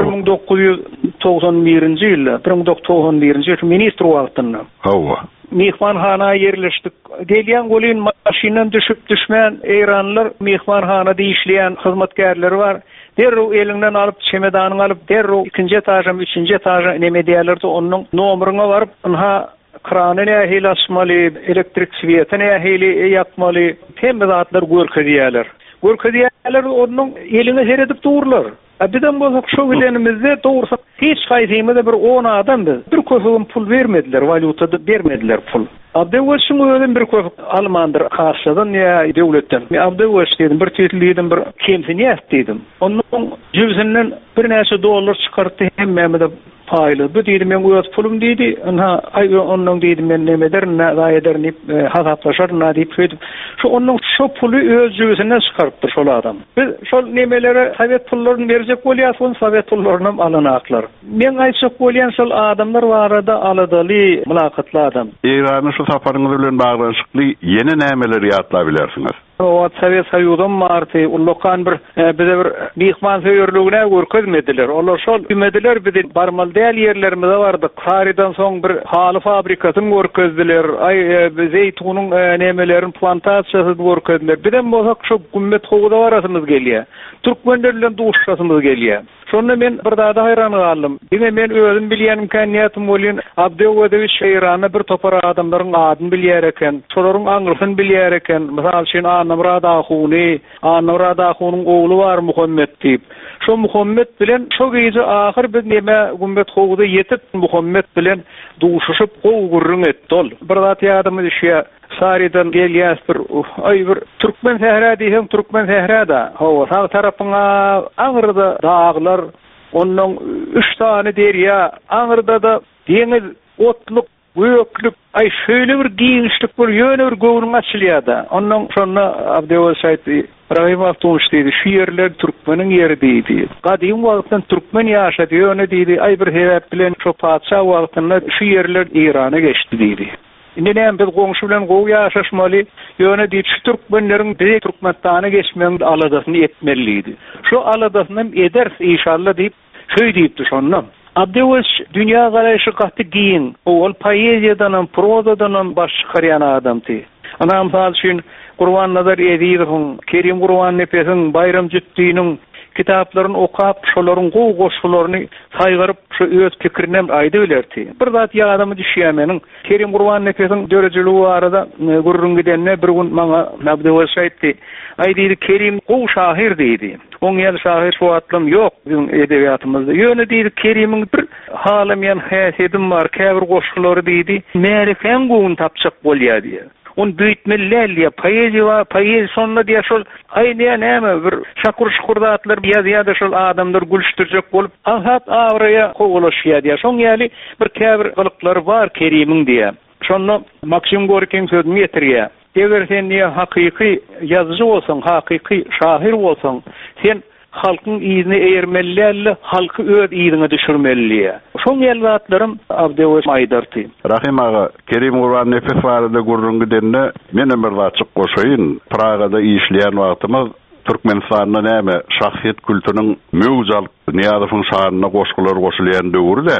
1991-nji ýylda, 1991-nji ýyl ministr wagtynda. Hawa. Mihmanhana yerleşdik. Gelýän golyn maşynadan düşüp düşmän İranlylar mihmanhanada işleýän hyzmatgärleri bar. Derru elinden alıp çemedanyny alıp derru 2-nji etaja, 3-nji etaja neme diýerlerdi, onuň nomeryna baryp, "Aha, krany nähili açmaly, elektrik swiýeti nähili ýakmaly." Hemme zatlar görkezýärler. Görkezýärler onuň eline seredip dururlar. Bizden bolsak şu bilenimizde doğursak hiç kaysymyzda bir 10 adam biz. Bir köpüğün pul vermediler, valutada vermediler pul. Abdewşin öýden bir köpük Almandyr, haşadan ýa döwletden. Abdewş dedim, bir tetilliýdim, bir kemsini ýetdim. Onuň jüzinden bir näçe dollar çykartdy, hemmemde paýly. Bu diýdi, men öýet pulum diýdi. Ana ay onuň diýdi, men neme ederim, näme ederim, hasaplaşar, näme diýip söýdüm. Şu onuň şu pulu öz jüzinden çykartdy şol adam. Biz şol nemelere Sowet pullaryny berjek bolýar, Sowet pullaryny alanaklar. Men aýtjak bolýan şol adamlar barada aladaly, mülakatly adam. İran'ın şu safaryňyz bilen baglanşykly ýene nämeleri ýatlap bilersiňiz? O Sowet Soýuzyň marty, ullakan bir bize bir mihman söýürlügine görkezmediler. Olar şol ümediler bizi barmal däl ýerlerimizde bardy. Karidan soň bir haly fabrikasyny görkezdiler. Ay zeytunyň nemelerini plantasiýasy görkezdiler. Birden bolsak şu gümmet howda barasymyz gelýär. Türkmenler bilen duşasymyz gelýär. Şonu men bir daha da hayran galdym. Diňe men özüm bilýän imkaniýatym bolýan Abdewedewich Eýrany bir topar adamlaryň adyny bilýär eken, şolaryň aňyrysyny bilýär eken. Mysal üçin Anamrad Ahunyň ogly bar Muhammed diýip. Şu Muhammed bilen şu gece ahir bir neme gümmet howda ýetip Muhammed bilen duşuşyp gowy gurrun etdi ol. Bir zat ýadymy düşýär. Saridan gelýär bir Türkmen sähra diýen Türkmen sährada. Hawa sağ tarapyna aňyrda dağlar, onuň 3 tane derýa, aňyrda da deňiz, otluk, göýüklük, ay şöyle bir giňişlik bir ýöne bir göwrüň açylýar. Onuň şonu Abdewşit aýtdy. Rahimov toňşdydy, şu ýerler Türkmeniň ýeri diýdi. Gadym wagtdan Türkmen ýaşady, ýöne diýdi, ay bir sebäp bilen şu paça wagtynda şu ýerler Irana geçdi diýdi. Indi näme biz goňşy bilen gowy ýaşaşmaly, ýöne diýip şu türkmenleriň bir Türkmenistana geçmeň aladasyny etmeliýdi. Şu aladasyny eders inşallah diýip şöý diýipdi şondan. Abdewş dünýä garaýşy gaty giň, ol poeziýadan, prozadan baş çykarýan adamdy. Ana mysal üçin Gurban Nazar Ediýewiň, Kerim Gurban Nepesiň, Bayram Jütdiňiň kitaplarını okap, şolaryň gowy goşularyny saýgaryp, şu öz pikirine aýdy bilerdi. Bir zat ýa adamy düşýär meniň. Kerim Gurban Nepesiň dörejeligi barada gurrun gidenne bir gün maňa Abdewş aýtdy. Aýdy, Kerim gowy şahyr diýdi. Oň ýaly şahyr şu atlym ýok bizim edebiýatymyzda. Ýöne diýdi, Kerim'iň bir halymyan häsiyetim bar, käbir goşulary diýdi. Märifen gowy tapjak bolýar diýdi. On büyütmeliler, poezi sonuna diye şol aynıya näme bir şakur-şukurdatlar ýa-da şol adamlar gülüşdirjek bolup ahat awraya kowalaşýar diye. Şoň ýaly bir käbir gylyklar bar Kerim'iň diye. Şonu Maksim Gorkiň sözüni ýetirýär. Eger sen hakyky ýazyjy bolsaň, hakyky şahyr bolsaň, sen halkyň ýyzyny eýermeliler, halky öz ýyzyna düşürmeliler. Şoň ýelwatlarym Abdewş aýdardy. Rahim ağa, Kerim Gurban Nepes barada gurrun gidenne menen bir açyk goşaýyn. Pragada işleýän wagtymyz Türkmenistanda näme şahsiýet kültüriniň möwjal Niýazowyň şahyryna goşgular goşulýan döwürde.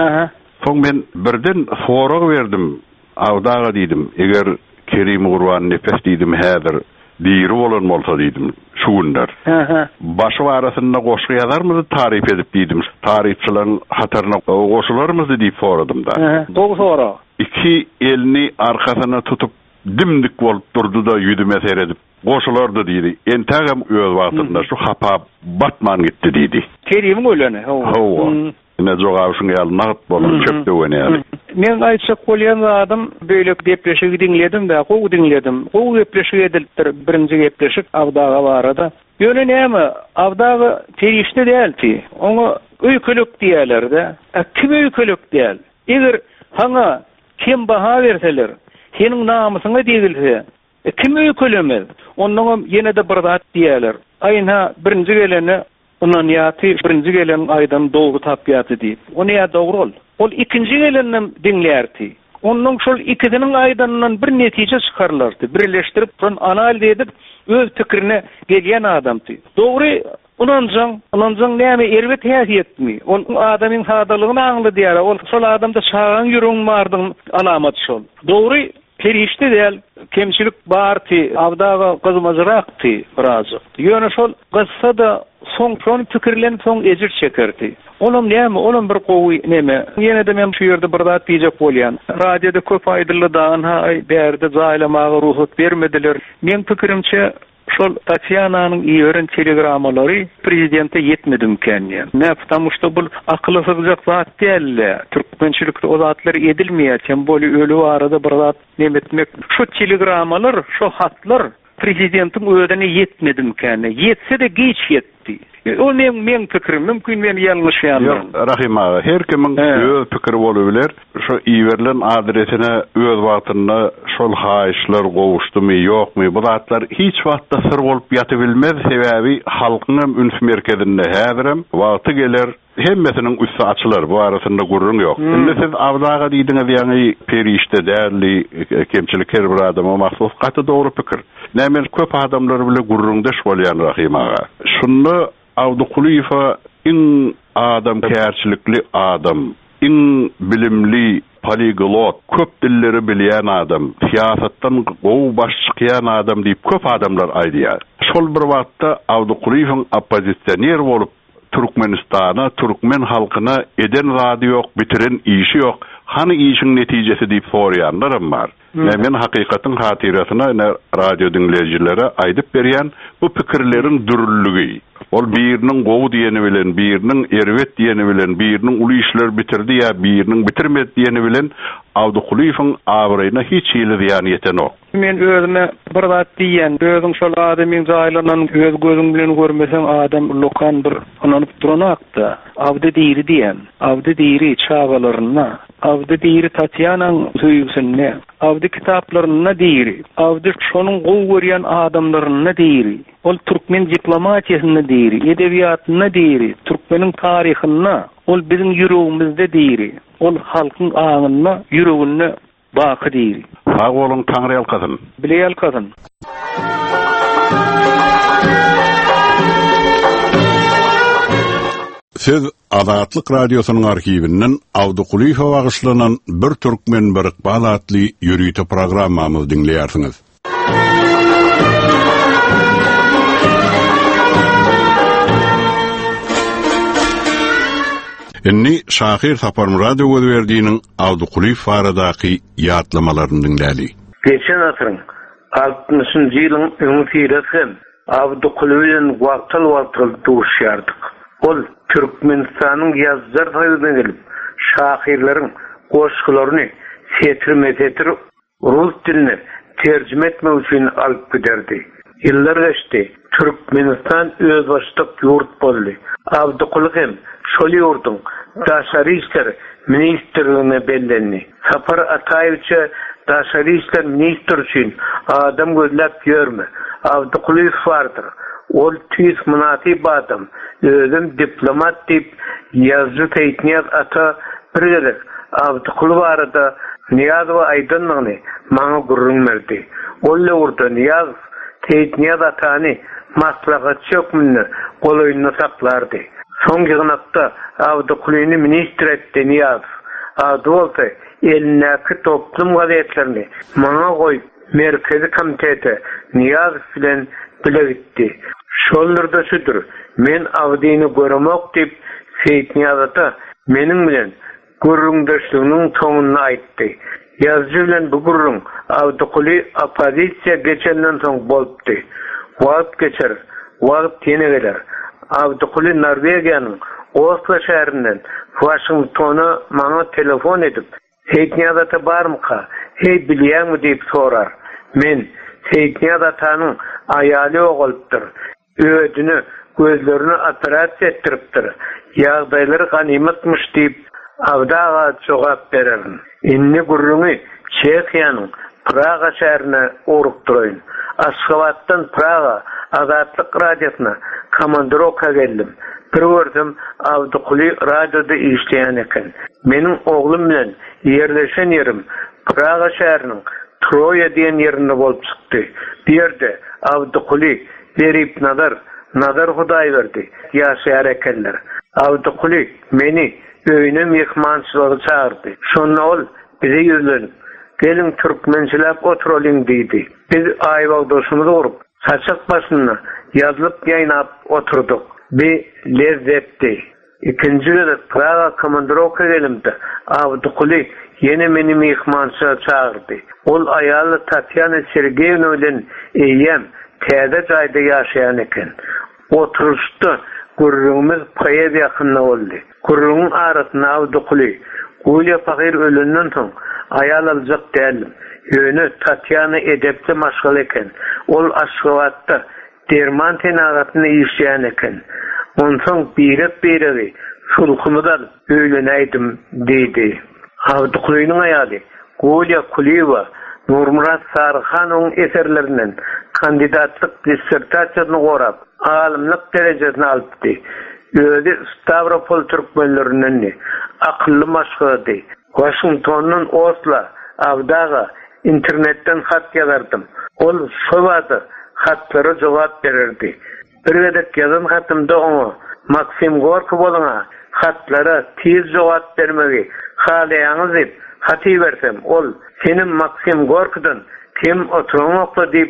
Soň men birden sorag berdim. Awdaga diýdim, eger Kerim Gurban Nepes diýdim häzir diýri bolan bolsa diýdim şu günler. Başı arasynda goşgy ýazarmyzy tarif edip diýdim. Tarihçilerin hataryna goşularmyzy diýip soradym da. Doğru sora. İki elini arkasyna tutup dimdik bolup durdu da ýüdüme seredip goşulardy diýdi. Entagam öz wagtynda şu hapa batman gitdi diýdi. Kerim'iň öleni. Hawa. Ine jogabyşyň ýalyna bolan çöpde oynayar. Men aýtsak bolýan adam beýle gepleşigi dinledim de, gowy dinledim. Gowy gepleşigi edilipdir, birinji gepleşik Abdaga barada. Ýöne näme? Abdaga terişde däldi. Oňa öýkülük diýerler-de. Kim öýkülük diýer? Eger haňa kim baha berseler, seniň namysyňa diýilse, kim öýkülemez? Onuň ýene de bir zat diýerler. Aýna birinji geleni ondan ýaty birinji gelen aýdan dogry tapýaty diýip. Ony ýa dogry ol. Ol ikinji gelenden dinlerdi. Onuň şol ikisiniň aýdandan bir netije çykarlardy. Birleşdirip, son analiz edip öz pikirini gelýän adamdy. Dogry Onuncan näme erwet häsiýetmi? Ol adamyň sadalygyny aňly diýär. Ol şol adamda şagan ýüregiň bardygyny alamaty şol. Dogry perişte däl, kemçilik barty, awdaga gyzmazrakty birazı. Ýöne şol gyssa da soň pikirlen soň ejir çekerdi. Olum näme? Olum bir gowy näme? Ýene de men şu ýerde bir zat diýjek bolýan. Radioda köp aýdyrly dağın berde zaýlamagy ruhut bermediler. Men pikirimçe şol Tatyananyň ýören telegrammalary prezidente yetmedim kenýär. Ne потому что bu akylsızlyk zat däl. Türkmençilikde o zatlar edilmeýär. Semboly ölü arada bir zat nemetmek. Şu telegrammalar, şu hatlar prezidentiň ödüne yetmedim kenýär. Yetse de geç yetdi. O men pikirim, mümkin men ýalňyş ýanlarym. Rahim ağa, her kimin öz pikiri bolabilir. Şu iýerilen adresine öz wagtyna şol haýyşlar gowuşdymy, ýokmy? Bu zatlar hiç wagtda sır bolup ýatybilmez. Sebäbi halkyň üns merkezinde häzirem wagty geler hemmesinin üstü açılır. Bu arasında gurrun yok. Şimdi siz avdaga diýdiňiz, ýani perişte därli kemçilik her bir adama mahsus gaty dogry pikir. Näme köp adamlar bile gurrundaş bolýan Rahim ağa. Şunu Awdukulifa in adam kärçilikli adam, in bilimli poliglot, köp dilleri bilýän adam, siýasatdan gowy baş çykýan adam diýip köp adamlar aýdýar. Şol bir wagtda Awdukulifa oppozisioner bolup Türkmenistana, Türkmen halkyna eden rady ýok, bitiren işi ýok. Hany işiň netijesi diýip sorýanlar bar. Men hakykatyň hatirasyna radio dinleýijilere aýdyp berýän bu pikirleriň dürüllügi. Ol biriniň gowy diýeni bilen, biriniň erwet diýeni bilen, biriniň uly işler bitirdi ýa biriniň bitirmedi diýeni bilen Awdukulifaň awryna hiç ýyly diýen ýetenok. Men özüme bir zat diýen, özüň şol adamyň jaýlanan göz gözüň bilen görmeseň adam lokan bir ananyp duranakda. Awdy diýri diýen, awdy diýri çağalaryna, awdy diýri Tatyanyň söýgüsine, awdy kitaplaryna diýri, awdy şonuň gowy görýän adamlaryna diýri. Ol Türkmen diplomatiýasyna diýri, edebiýatyna diýri, Türkmeniň taryhyna, ol biziň ýüregimizde diýri. Ol halkyň aňyna, ýüregine baky diýri. Sag bolun, taňry ýalkasyn. Bile ýalkasyn. Siz Azatlyk radiosynyň arkiwinden Awdukulifa bagyşlanan bir türkmen bir balatly ýürüýte programmamyzy dinleýärsiňiz. Inni Şahir Saparmurad berdiğinin Awdukulif baradaky ýatlamalarını dinläli. Geçen asyryň 60-njy ýylyň öňüňde Awdukuliwden wagtyl duşýardyk. Ol Türkmenistanyň ýazgar taýyna gelip şahirleriň goşgularyny setir rus diline terjime etmek üçin alyp giderdi. Ýyllar geçdi. Türkmenistan öz başlyk ýurt boldy. Awdukuliw şol ýurduň daşary işler ministrligine bellendi. Sapar Ataýewiçe daşary işler ministri üçin adam gözläp ýörme. Awdukuliw bardyr. Ol tüýs munatip adam. Özüm diplomat diýip ýazgy teýtnýär ata birgelik. Awdukuliw barada Niýazow aýdynlygyny maňa gurrun berdi. Ol ýurda Niýaz teýtnýär atany maslahatçy hökmüni golaýyna saklardy. Soňky gynakda Awdukuliwni ministr etdi Niýaz. Awdukuliw elindäki toplum gazetlerini maňa goýup merkezi komitete Niýaz bilen bilegitdi. Şollarda şudur, men Awdyny görmek diýip Seýtniýazata meniň bilen gurrundaşlygynyň soňuny aýtdy. Ýazgy bilen bu gurrun Awdukuliw opozisiýa geçenden soň bolupdy. Wagt geçer, wagt ýene geler. Awdukuliw Norwegiýanyň Oslo şäherinden Washingtona maňa telefon edip Seýtniýazata barmyka, hey bilýärmi diýip sorar. Men Seýtniýazatanyň aýaly oğulupdyr. Ödünü, gözlerini operasiýa etdiripdir. Ýagdaýlary ganymetmiş diýip Awdaga jogap bererin. Inni gurruny Çekiýanyň Praga şäherine urupdyryň. Aşgabatdan Praga Azatlyk radiosyna komandirovka geldim. Bir gördüm Awdukuliw radioda işleýän eken. Meniň oglum bilen ýerleşen ýerim Praga şäheriniň Troya diýen ýerinde bolup çykdy. Bir ýerde Awdukuliw berip nazar nazar Hudaý berdi. Ýaşaýar ekenler. Awdukuly meni öýüne mehmançylyga çağırdy. Şonu ol bize ýüzlenip gelin türkmençilap oturalım dedi. Biz aýbag doşumuzy urup saçak başyna yazılıp ýaýnap oturduk. Bir lezzetdi. İkinci de Praga komandirovka gelimdi. Awdukuly yine meni mehmançylyga çağırdy. Ol aýaly Tatyana Sergeyevna bilen eýem täze jaýda ýaşaýan eken. Oturuşdy. Gurrumuz paýa ýakynda boldy. Gurrumun arasyna Awdukuly Gulya fakir ölünden soň ayal aljak dälim. Ýöne Tatyana edepli maşgal eken. Ol Aşgabatda derman tenagatyny ýeşýän eken. Onsoň birek sulhumydan öýlenäýdim diýdi. Awdukulynyň aýaly Gulya Kuliyeva Nurmurat Sarıxanoň eserlerinden kandidatlyk dissertasiýasyny gorap, alymlyk derejesini alypdy. Özü Stavropol türkmenlerinden akıllı maşgady. Washington'dan Oslo, Avdaga internetten hat ýazardım. Ol şowady hatlara jogap bererdi. Bir gedek ýazan hatymda oňa Maksim Gorky bolana hatlara tiz jogap bermegi halaýaňyz diýip haty bersem, ol senin Maksim Gorky'dan kim oturmakla diýip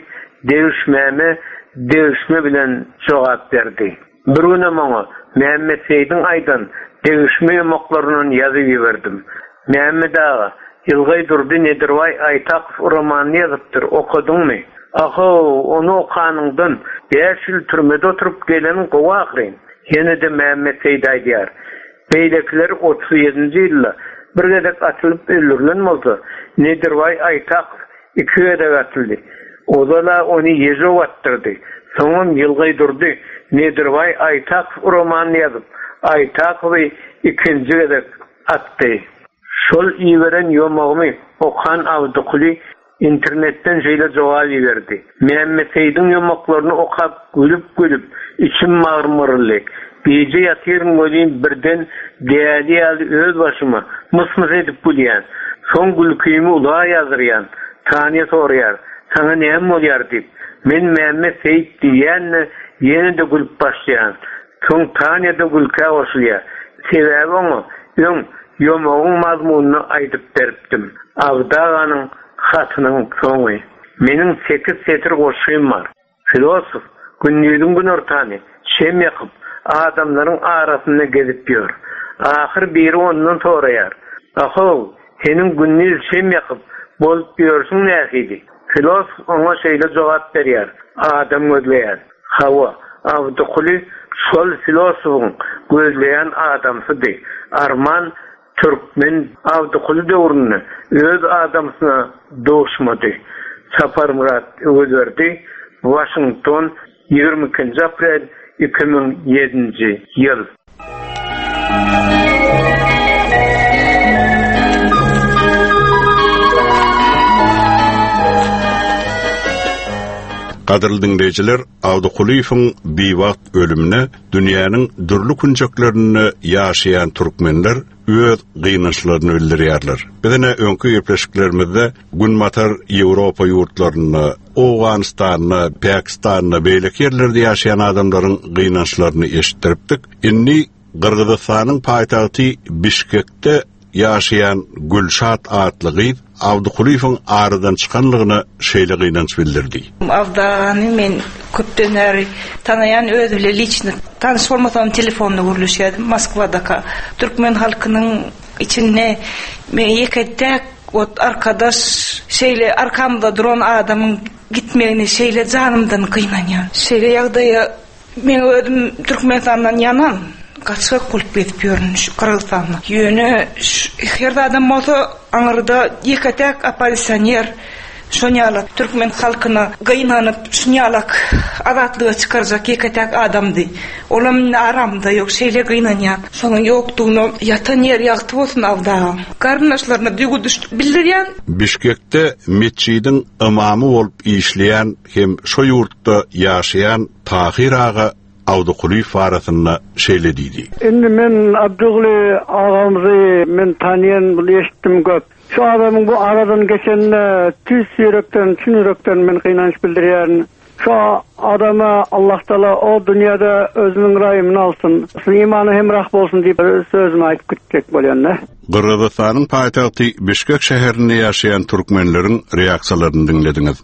dewişme bilen jogap berdi. Bir güne maňa Mehmet Seýdiň aýdan dewişme ýomaklaryny ýazyp ýerdim. Mehmet ağa, Ýylgy durdy Nedirway Aytakow romanyny ýazypdyr, okudyňmy? Aha, onu okanyňdan 5 ýyl türmede oturup geleniň gowagry. Ýene de Mehmet Seýd aýdýar. Beýlekler 37-nji ýylda bir gedek atylyp öldürilen bolsa, Nedirway Aytakow 2 gedek atyldy. Ozala onu ýejo attyrdy. Soňam Ýylgy durdy Nedirway Aytakow romanyny ýazyp, Aytakowy 2-nji gedek atdy. Şol ýeberen ýomagymy okan Awdukuly internetten şeýle jogap berdi. Mehmet Seýdiň ýomaklaryny okap gülüp içim marmyrly. Beýje ýatyryn bolýan birden däli öz başyma mısmıs edip bolýan. Soň gülküými ula ýazyrýan. Tanya soraýar. Sana näme bolýar diýip. Men Mehmet Seýd diýänni ýene de gülüp başlaýan. Soň Tanya da gülkä başlaýar. Sebäbi oňa ýön ýomagyň mazmunyny aýdyp beripdim. Awdaganyň hatynyň soňy. Meniň 8 setir goşugym bar. Filosof günnüýüň gün ortany şem ýakyp adamlaryň arasynda gezip ýör. Ahyr biri ondan soraýar. Aha, senin günnüýü şem ýakyp bolup ýörsiň nähidi? Filosof oňa şeýle jogap berýär. Adam gözleýär. Hawa, Awdukuly şol filosofuň gözleýän adamsydy. Arman Türkmen Awdukuly döwründe öz adamsyna doşmady. Sapar Murat öwürdi. Washington 22 aprel 2007-nji ýyl. Gaderly dinleyijiler, Awdukulyň biwagt ölümine dünýäniň dürli kunjaklaryny ýaşaýan türkmenler öz gynançlaryny bildirýärler. Bizene öňkü ýepleşiklerimizde günmatar Ýewropa ýurtlaryny, Awganystanyny, Pakistanyny beýleki ýerlerde ýaşaýan adamlaryň gynançlaryny eşitdiripdik. Inni Gyrgyzstanyň paýtagty Bişkekde ýaşaýan Gülşat adly gyz Awdukulyň aradan çykanlygyny şeýle gynanç bildirdi. Awdany men köpden beri tanayan öz bile liçni tanış bolmasam telefonda görüşýärdim Moskwada. Türkmen halkynyň içinde men ýekedek arkadaş şeýle arkamda duran adamyň gitmegini şeýle janymdan kynanýar. Şeýle ýagdaýa men özüm Türkmenistandan ýanan kaçak bulup betip ýörün şu Kırgızstanda. Ýöne her adam bolsa aňyrda ýeketek opozitsioner şonýalak türkmen halkyna gynanyp şonýalak adatlyga çykarjak ýeketek adamdy. Olam aramda ýok şeýle gynanýar. Şonuň ýokdugyny ýatan ýer ýagty bolsun awda. Garnaşlaryna düýgü düşdi bildirýän. Bişkekde meçidiň imamy bolup işleýän hem şo ýurtda ýaşaýan Tahir ağa Awdukuly farasyna şeýle diýdi. Indi men Abduly agamyzy men tanýan bilýärdim köp. Şu adamyň bu aradan geçende tüs ýürekden, çün ýürekden men gynanç bildirýän. Şu adama Allah Teala o dünyada özünün rayımını alsın. İmanı hemrah bolsun deyip sözümü ayıp gitmek bolyanlar. Qırgızistan'ın paytagty Bişkek şäherinde ýaşaýan türkmenleriň reaksiýalaryny dinlediňiz.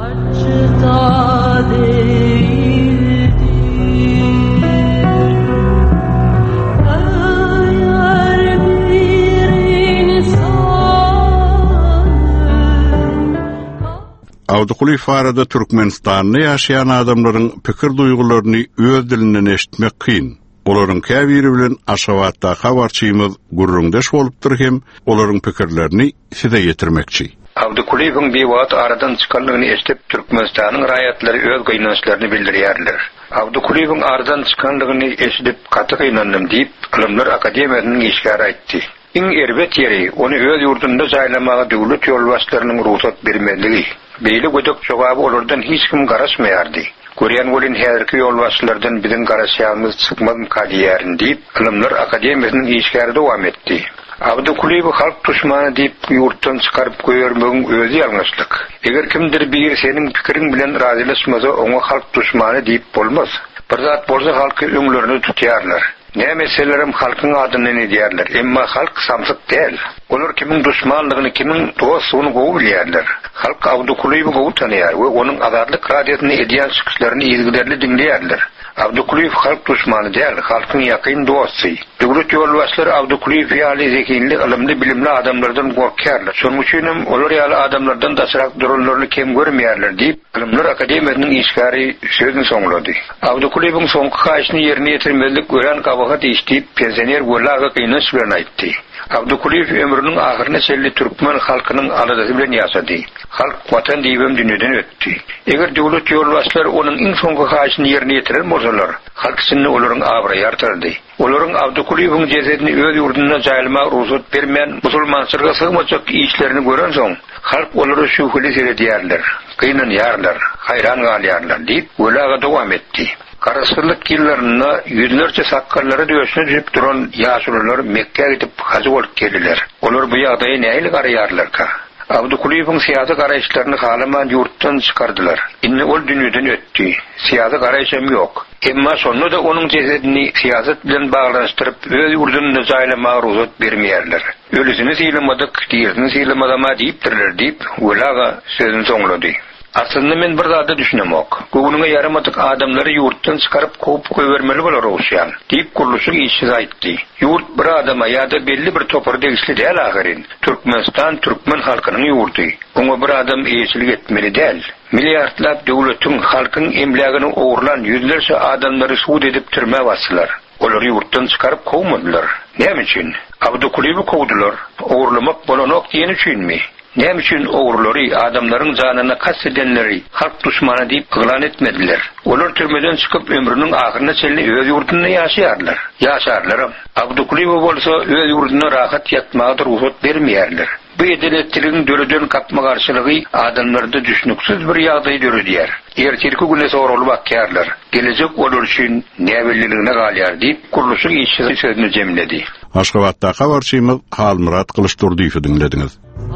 Awdukuly farada Türkmenistanda ýaşaýan adamlaryň pikir duýgularyny öz dilinden eşitmek kyn. Olaryň käbiri bilen Aşgabatda habarçymyz gurrundaş bolupdyr hem olaryň pikirlerini size ýetirmekçi. Awdukulyň bir wagt aradan çykanlygyny eşitip Türkmenistanyň raýatlary öz gynançlaryny bildirýärler. Awdukulyň aradan çykanlygyny eşitip gaty gynandym diýip Ilimler Akademiýasynyň işgäri aýtdy. Iň erbet ýeri ony öz ýurdunda jaýlamaga döwlet ýolbaşçylarynyň ruhsat bermedigi. Beýle gödök jogaby olardan hiç kim garaşmaýardy. Görýän bolan häzirki ýolbaşçylardan biziň garaşýanymyz çykmady diýärin diýip Ilimler Akademiýasynyň işgäri dowam etdi. Awdukuly halk düşmany diýip ýurtdan çykaryp goýarmagyň özü ýalňyşlyk. Eger kimdir bir seniň pikiriň bilen razylaşmasa oňa halk düşmany diýip bolmaz. Bir zat bolsa halky öňlerini tutýarlar. Ne meselelerim halkın adını ne diýerler. Emma halk samsyk däl. Olar kimin düşmanlygyny, kimin dostuny gowy bilýärler. Halk Awdukulyny gowy tanýar we onuň azadlyk radiosyny edýän çykyşlaryny ýygyderli dinleýärler. Awdukuly halk düşmany däl, halkyň ýakyn dosty. Döwlet ýolbaşçylary Awdukuly ýaly zekinli, ilmli, bilimli adamlardan gorkýarlar. Şonuň üçin olar ýaly adamlardan daşarak durulmaryny kem görmeýärler diýip Ilimler Akademiýasynyň işgäri sözüni soňlady. Awdukulyň soňky haýyşyny ýerine ýetirmezlik gören kabahat iştip pensioner bolaga kynanç bilen aýtdy. Awdukuly ömrüniň ahyryna çelli türkmen halkynyň aladasy bilen ýaşady. Halk watan diýibem dünýeden ötdi. Eger döwlet ýolbaşçylary onuň iň soňky haýyşyny ýerine ýetirer bolsalar, halk sinni olaryň abyry ýartardy. Olaryň Awdukulyň jesedini öz ýurduna jaýlamagy ruhsat bermän musulmançylykka sygmajak işlerini gören soň, halk olary şuhly seredýärler, kynanýarlar, hayran galýarlar diýip bolaga dowam etdi. Karasırlık yıllarında yüzlerce sakkalları döşüne düşüp duran yaşlılar Mekke'ye gidip hacı olup geldiler. Onlar bu yağdayı neyle arayarlar ka? Awdukulyň siyasi garaýşlaryny halaman ýurtdan çykardylar. Inni ol dünýeden ötdi. Siyasi garaýşam ýok. Emma şonu da onuň jesedini siýasat bilen baglanşdyryp öz ýurduny jaýlamagy ruhsat bermeýärler. Ölüsini siýlemadyk, diýerini siýlemadama diýipdirler diýip Ulaga sözüni soňlady. Aslında men bir zada düşünemok. Gogunuňa yaramadyk adamlary ýurtdan çykaryp koýup goýbermeli bolar oşýan. Diýip kuruluşy işçi aýtdy. Ýurt bir adama ýa-da belli bir topar degişli däl ahyrin. Türkmenistan türkmen halkynyň ýurty. Oňa bir adam eýçilik etmeli däl. Milliardlap döwletiň halkyň emlägini ogurlan ýüzlerçe adamlary suud edip türme basdylar. Olar ýurtdan çykaryp goýmadylar. Näme üçin? Awdukulyny kowdular. Ogurlamak bolanok diýen üçinmi? Näme üçin ogurlary adamlaryň janyna kastedenleri halk düşmany diýip ýylan etmediler. Olar türmeden çykyp ömrüniň ahyryna çelli öz ýurdunda ýaşaýarlar. Ýaşarlar. Awdukuly bolsa öz ýurduna rahat ýatmagy ruhsat bermeýärler. Bu edeletçiligiň döredön kapma garşylygy adamlarda düşnüksiz bir ýagdaý döredýär. Ertirki güne soralyp bakýarlar. Gelecek olar üçin näbirligine galýar diýip kuruluşy işçi sözüni jemledi. Aşgabatda habarçymyz Halmurat Kılıçdurdiýewi dinlediňiz.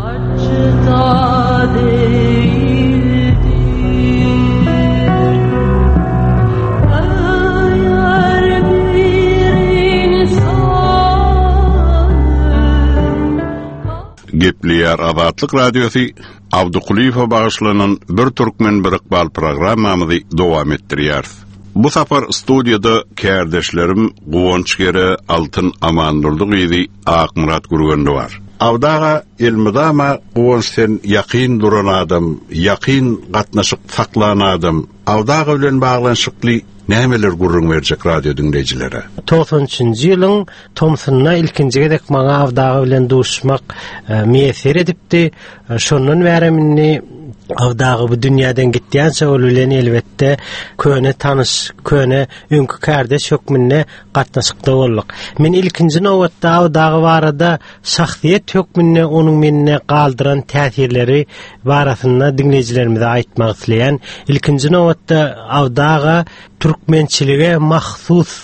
Gepliyar Azatlyk Radiosu Awdukulyňa bagyşlanan bir türkmen bir ikbal programmamyzy dowam etdirýär. Bu safar studiýada kärdeşlerim Guwanç Gere, Altyn Amandurdygy, Akmurat Gurganda bar. Awdaga ilmidama Guwanç sen ýakyn duran adam, ýakyn gatnaşyk saklan adam. Awdaga bilen baglanşykly nämeler gurrun berjek radio dinleýijilere? 90-njy ýylyň Tomson'a ilkinji gedek maňa Awdaga bilen duşmak meýser edipdi. Şondan bäri minni Awdaga bu dünýäden gitýänçe ol bilen elbetde köne tanış, köne öňkü kardeş hökmünde gatnaşykda boldyk. Men ilkinji nowatda Awdaga barada şahsiýet hökmünde onuň menne galdyran täsirleri barasynda dinleýijilerimize aýtmak isleýän. İlkinji nowatda Awdaga türkmençilige mahsus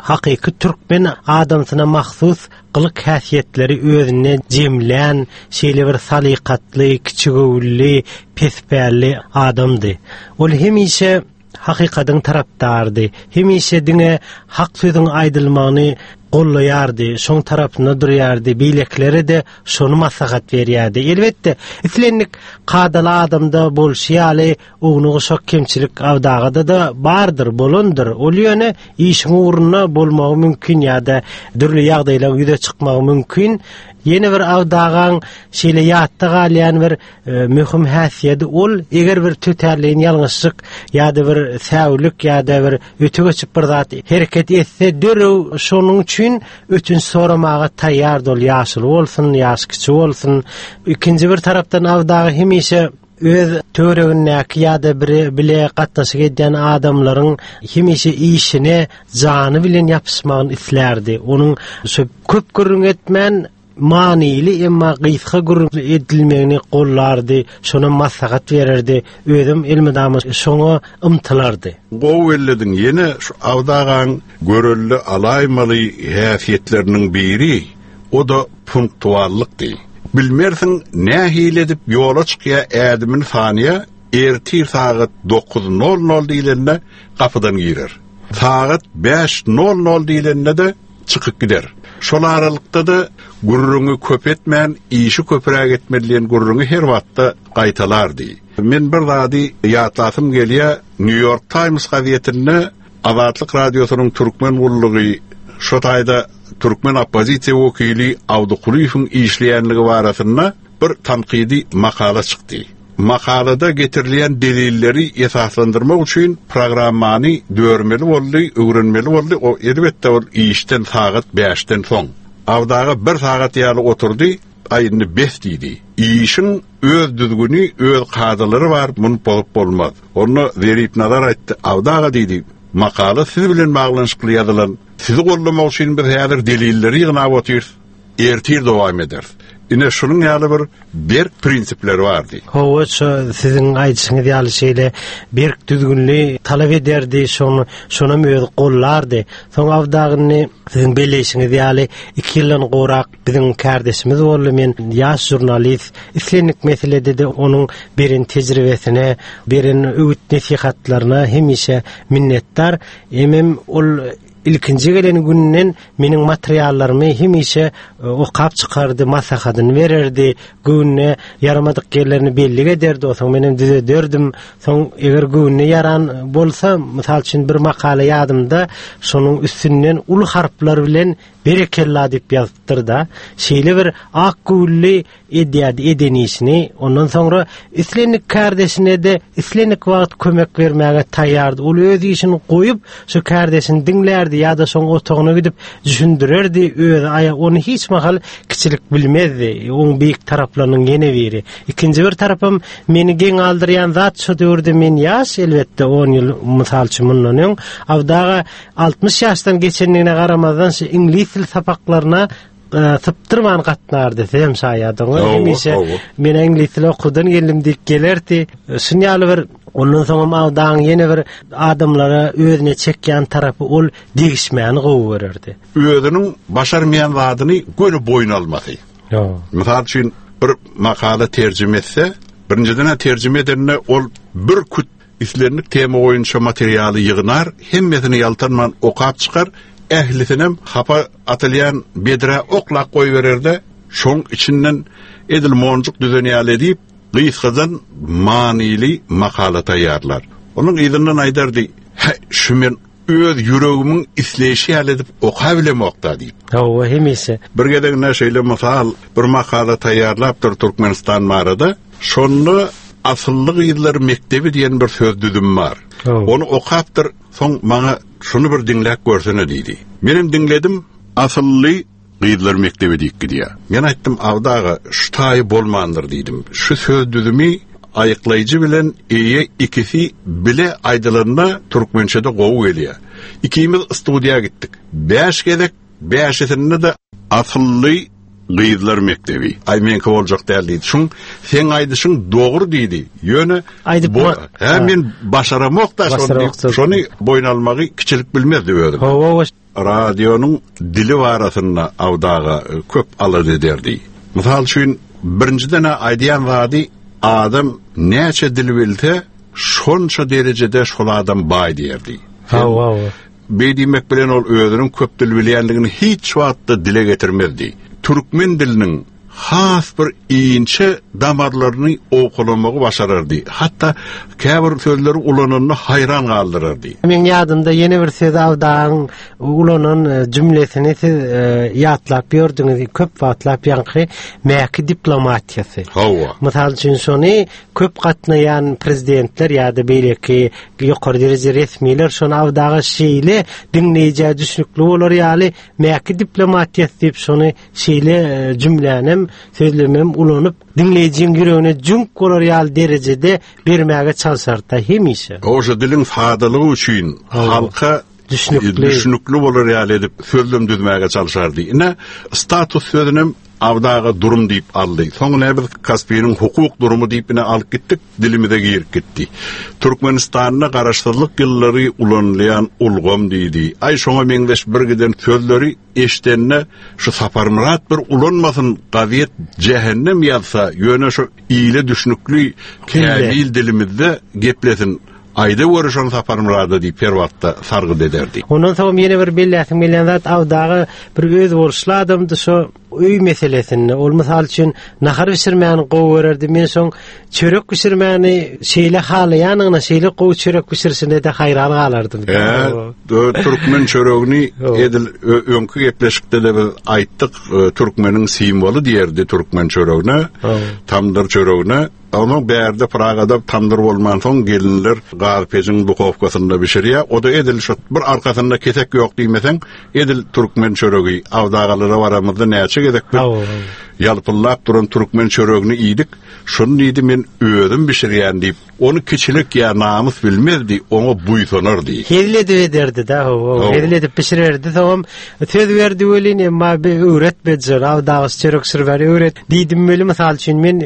hakyky türkmen adamsyna mahsus gylyk häsiýetleri özüne jemlän, şeýle bir salykatly, kiçigöwli, pesbärli adamdy. Ol hemişe hakykatyň tarapdardy. Hemişe diňe hak söýüň aýdylmagyny gollaýardy, şoň tarapyna durýardy, bileklere de şonu maslahat berýärdi. Elbetde, islenlik qadaly adamda bolşýaly, ognugy şok kemçilik awdagada da bardyr, bolandyr. Ol ýöne işiň uğruna bolmagy mümkin ýa-da dürli ýagdaýlar ýüze çykmagy mümkin. Yeni bir awdagan şeýle ýatda galýan bir möhüm häsiýeti ol, eger bir töterliň ýalňyşlyk ýa-da bir säwlik ýa-da bir öte geçip bir zat hereket etse dörew şonuň üçin ötün soramaga taýýar dol, ýaşyl bolsun, ýaş kiçi bolsun. Ikinji bir tarapdan awdagy hemişe öz töregindäki ýa-da bile gatnaşyk edýän adamlaryň hemişe işine jany bilen ýapyşmagyny islerdi. Onuň köp görüň etmän manili emma gysga gurun edilmegini gollardy, şona maslahat bererdi, özüm ilmidamy şoňa ymtylardy. Gowellediň ýene şu awdagan görelli alaýmaly häsiýetleriniň biri o da punktuallykdy. Bilmersiň nähil edip ýola çykýa ädimin faniýa ertir saat 9:00 diýilende gapydan girer. Saat 5:00 diýilende de çykyp gider. Şol aralykda da gurruňy köp etmän, işi köpräk etmeliň gurruňy her wagtda gaýtalardy. Men bir zady ýatlasym gelýär, New York Times gazetinde Azatlyk radiosynyň türkmen ullugy şo taýda türkmen oppozisiýa wekili Awdukuliýewiň işleýänligi barasynda bir tanqidi makala çykdy. Makalada getirilýän delilleri esaslandyrmak üçin programmany dörmeli boldy, öwrenmeli boldy. O elbetde ol işten saat 5-den soň. Awdaga 1 saat ýaly oturdy, aýyny 5 diýdi. İşin öz düzgüni, öz kadalary bar, muny bolup bolmaz. Onu berip nazar aýtdy. Awdaga diýdi, makala siz bilen baglanyşykly ýazylan. Sizi gollamak üçin bir häzir delilleri ýygnap otyr, ertir dowam eder. Ine şunun ýaly bir prinsipleri bardy. Howa siziň aýdyşyňyz ýaly şeýle bir düzgünli talap ederdi, şonu möz gollardy. Soň awdagyny siziň beleşiňiz ýaly 2 ýyldan gorak biziň kardeşimiz boldy. Men ýaş jurnalist, islenlik meselede de onuň berin tejribesine, berin öwüt nesihatlaryna hemişe minnetdar. Emem ol ilkinji gelen günden meniň materiallarymy hemişe okap çykardy, maslahatyny bererdi, günne yaramadyk yerlerini belli ederdi. Oňa menen düzederdim. Soň eger günne yaran bolsa, mysal üçin bir makala ýadymda, şonuň üstünden ulu harplar bilen berekella diýip ýazypdyrda, şeýle bir ak gülli edenişini, ondan soňra islenlik kardeşine de islenlik wagt kömek bermäge taýýardy. Ol öz işini goýup, şu kardeşini diňlerdi ýa-da soň otagyna gidip düşündirerdi. Öz ony hiç mahal kiçilik bilmezdi. Oň beýik taraplarynyň ýene biri. Ikinji bir tarapym meni geň aldyrýan zat şu döwürde men ýaş, elbetde 10 ýyl mysal üçin mundan awdaga 60 ýaşdan geçenligine garamazdan şu ingliz til sapaklaryna tıptırman gatnardy desem şaýadyň. Hemişe men ingliz tili okudan geldim diýip gelerdi. Şunýaly bir ondan soň awdaň ýene bir adamlara özüne çekýän tarapy ol degişmäni gowy bererdi. Özüniň başarmaýan wadyny göni boýuna almasy. Mysal üçin bir makala terjime etse, birinciden terjime edende ol bir küt islenlik tema boýunça materialy ýygnar, hemmesini ýaltanman okap çykar. Ehlisinem hapa atylýan bedre oklak goý bererde, şoň içinden edil monjuk düzenýäl edip, gysgadan manili makala taýýarlar. Onuň ýygynyň aýdardy, şu men öz ýüregimiň isleýişi ýaly edip oka bilemokda diýip. Hawa hemişe. Bir gedegine şeýle mysal bir makala taýýarlapdyr Türkmenistan marada, şonu asyllyk ýyllar mektebi diýen bir söz düzüm bar. Onu okapdyr, soň maňa şunu bir dinläp görsene diýdi. Menim dinledim, asylly ýyllar mektebi diýip gidýär. Men aýtdym, awdaga şu taýy bolmandyr diýdim. Şu söz düzümi aýyklaýjy bilen eýe ikisi bile aýdylanda türkmençede gowy gelýär. Ikimiz studiýa gitdik. 5 gedek, 5-sinde de asylly Gıydılar mektebi. Ay menki olacak däldi. Şun sen aýdyşyň dogry diýdi. Ýöne men başaramok da şonu boyun almagy kiçilik bilmezdi öýdüm. Radionun dili barasynda awdaga köp alady derdi. Mysal üçin birinciden aýdýan wady adam näçe dil bilse şonça derecede şol adam bay derdi. Beýdimek bilen ol özüniň köp dil bilýändigini hiç wagtda dile getirmezdi. Türkmen dilinin has bir iýinçe damarlaryny okulamagy başarardy. Hatda käbir sözleri ulanyny hayran galdyrardy. Men ýadymda ýene bir söz awdaň ulanan jümlesini ýatlap ýördiňiz, köp wagtlap ýanky mäki diplomatiýasy. Mysal üçin şonu köp gatnaýan prezidentler ýa-da beýleki ýokary derejede resmiler şonu awdaga şeýle dinleýije düşnükli bolar ýaly mäki diplomatiýasy diýip şonu şeýle jümlänem sözlemem ulanyp dinleýijiň ýüregine jünk bolar ýaly derejede bermäge çalışarda hemişe. Oşa dilin fadalygy üçin halka düşnükli bolar ýaly edip sözlem düzmäge çalışardy. Ine status sözünem awdaga durum diýip aldy. Soňra biz Kaspiýanyň hukuk durumu diýip ine alyp gitdik, dilimize girip gitdi. Türkmenistanyna garaşdyrlyk ýyllary ulanýan ulgam diýdi. Ay şoňa meňdeş bir giden sözleri eşitenne şu Saparmurat bir ulanmasyn gaziýet cehennem ýalsa ýöne şu ýyly düşnükli käbil dilimizde geplesin. Ayda görüşen Saparmurada diýip perwatda sargyd ederdi. Ondan soň ýene bir belläsim bilen zat awdagy bir öz borçly adamdy şu öý meselesini. Ol mysal üçin nahar pişirmäni gowy bererdi. Men soň çörek pişirmäni şeýle halaýanyna şeýle gowy çörek pişirsine de hayran galardym. Türkmen çöregini edil öňkü gepleşikde de aýtdyk, Türkmeniň simbolu diýerdi Türkmen çöregine, tamdyr çöregine. Onun bärde Pragada tandır bolman soň gelinler galpejiň dukovkasyna bişirýär. O da edil şu bir arkasynda kesek ýok diýmeseň, edil Türkmen çöregi awdagalara baramyzda näçe gezek bir ýalpyllap duran Türkmen çöregini ýydyk. Şunu diýdi men özüm bişirýän diýip, onu kiçilik ýa namys bilmezdi, oňa buýsanardy. Hezledip ederdi da, hezledip pişirerdi. Soňam söz berdi welini ma öwretmejer, awdagy çörek sürber öwret diýdim beli mysal üçin men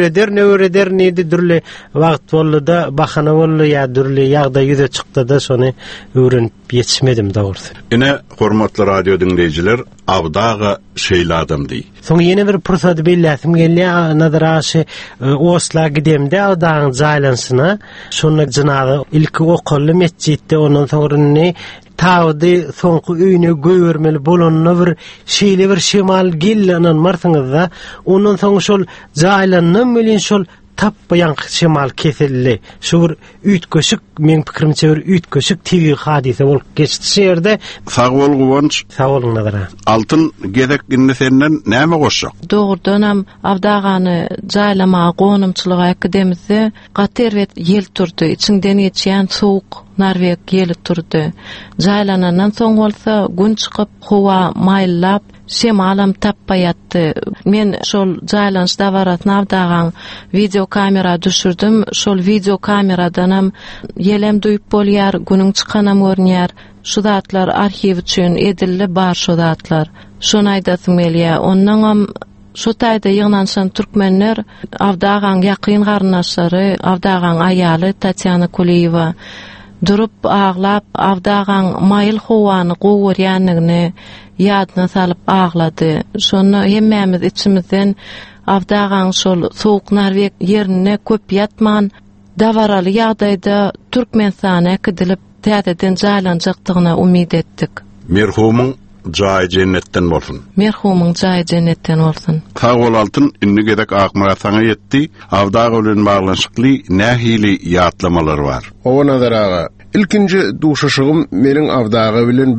öwreder neydi dürli wagt boldy da bahana boldy ýa dürli ýagda ýüze çykdy da şonu öwrenip ýetişmedim dogrusu. Ine hormatly radio dinleýijiler, awdaga şeýle adamdy. Soň ýene bir pursat belläsim gelýär, nadaraşy Osla gidemde awdagyň jaýlansyna, şonu janaby ilki okully mesjitde ondan soňra tawdy soňky öýüne göýbermeli bolanyna bir şeýle bir şemal gellenen marsyňyzda, ondan soň şol jaýlanyň bilen şol tappayan şemal kesilli. Şu bir üýtköşük, men pikirimçe bir üýtköşük TV hadise bolup geçdi şeýerde. Sag bol Guwanç. Sag bolun nadara. Altyn gezek indi senden näme goşjak? Dogrudan awdagany jaýlama gonumçylyga akademizde gaterwet ýel turdy. İçinden geçýän soğuk Norweg ýeli turdy. Jaýlanandan soň bolsa gün çykyp howa maýllap şemalam tappaýatdy. Men şol jaýlanşda baratyn awdagan video kamera düşürdüm. Şol video kameradanam ýelem duýup bolýar, günüň çykanam görnýär. Şu zatlar arxiv üçin edilli bar şu zatlar. Şonu aýdasym gelýär. Ondan şu taýda ýygnaşan türkmenler awdagan ýakyn garnaşlary, awdagan aýaly Tatyana Kuliyewa durup ağlap awdagan maýıl howany gowurýanlygyny ýadyna salyp ağlady. Şonu hemmämiz içimizden awdagan şol soğuk Norweg ýerine köp ýatman davaraly ýagdaýda Türkmenistana ekidilip täzeden jaýlanjakdygyna umyd etdik. Merhumyň jaý jennetden bolsun. Merhumyň jaý jennetden bolsun. Tagol altyn inni gedek akmaga saňa ýetdi. Awdaga bilen baglanşykly nähili ýatlamalar bar. Oňa daraga ilkinji duşuşygym meniň awdaga bilen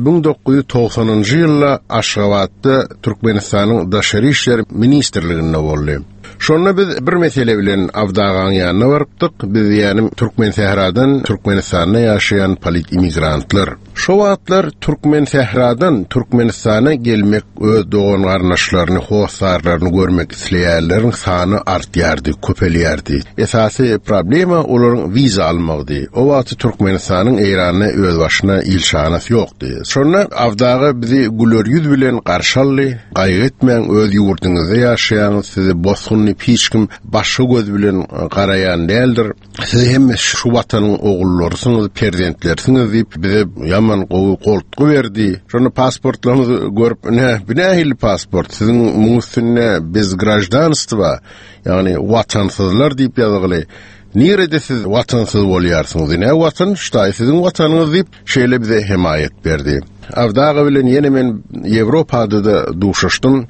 1990-njy ýylda Aşgabatda Türkmenistanyň Daşary işler ministrliginde boldy. Şonda biz bir mesele bilen Avdağan ýanyna barypdyk. Biz ýani Türkmen Sehradan Türkmenistanda ýaşaýan polit immigrantlar. Şo wagtlar Türkmen Sehradan Türkmenistana gelmek öz doğan garnaşlaryny, howsarlaryny görmek isleýärleriň sany artýardy, köpelýärdi. Esasy problema olaryň viza almagdy. O wagty Türkmenistanyň Eýrana öz başyna ilşanasy ýokdy. Şonda Avdağa bizi güler ýüz bilen garşaldy. Gaýretmeň öz ýurduňyzda ýaşaýan, sizi bosgunly piçkim başga göz bilen garaýan däldir. Siz hemme şu watanyň ogullarysınız, perzentlersiňiz diýip bize ýaman goltgy berdi. Şonu pasportlaryňyzy görüp, "Nähili pasport? Siziň muňusyna biz grajdanstva, ýagny watansyzlar" diýip ýazyly. Nirede siz watansız bolýarsyňyz? Ne watan? Ştaý siziň watanyňyz diýip şeýle bize himayet berdi. Avdağa bilen ýene men Ýewropada da duşuşdum.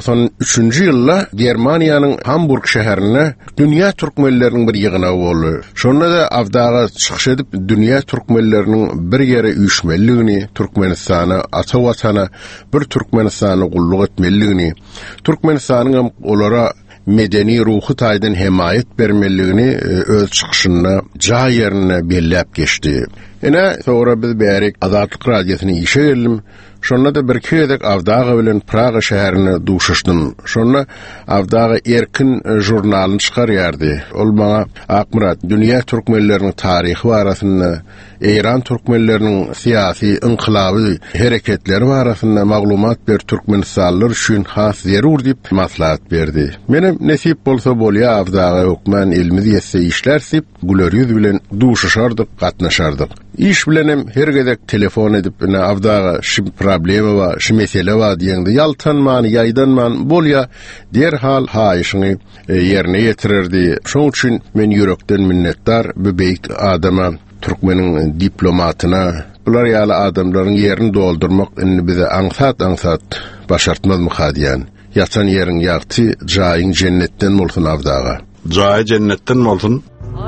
93-nji ýylda Germaniýanyň Hamburg şäherine dünýä türkmenleriniň bir ýygyna boldy. Şonda da Avdağa çykyş edip dünýä türkmenleriniň bir ýere üýşmeligini, Türkmenistana, ata watana bir Türkmenistany gulluk etmeligini, Türkmenistanyň olara medeni ruhu taýdan himayet bermeligini öz çykyşynda ja ýerine belläp geçdi. Ene sonra biz bärik Azatlyk radiosyny işe geldim. Şonda da bir kedek Avdağa bilen Praga şäherine duşuşdum. Şonda Avdağa erkin jurnalyny çykarýardy. Ol maňa Akmurat dünýä türkmenleriniň taryhy barasynda, Eýran türkmenleriniň syýasy inqilaby hereketleri barasynda maglumat ber türkmenistanlylar üçin has zerur diýip maslahat berdi. Menem nesip bolsa bolýa Avdağa hukman ilmi ýetse işlersip güler ýüz bilen duşuşardyk, gatnaşardyk. İş bilenem her gedek telefon edip Avdağa şu problema wa şu mesele wa diýende ýaltanman, ýaýdanman bolýa derhal haýyşyny ýerine ýetirirdi. Şoň üçin men ýürekden minnetdar bu beýik adama, Türkmeniň diplomatyna, bular ýaly adamlaryň ýerini doldurmak indi bize aňsat başartmaz mykadýan. Ýatan ýeriň ýagty jaýyň jennetden bolsun Avdağa. Jaý jennetden bolsun.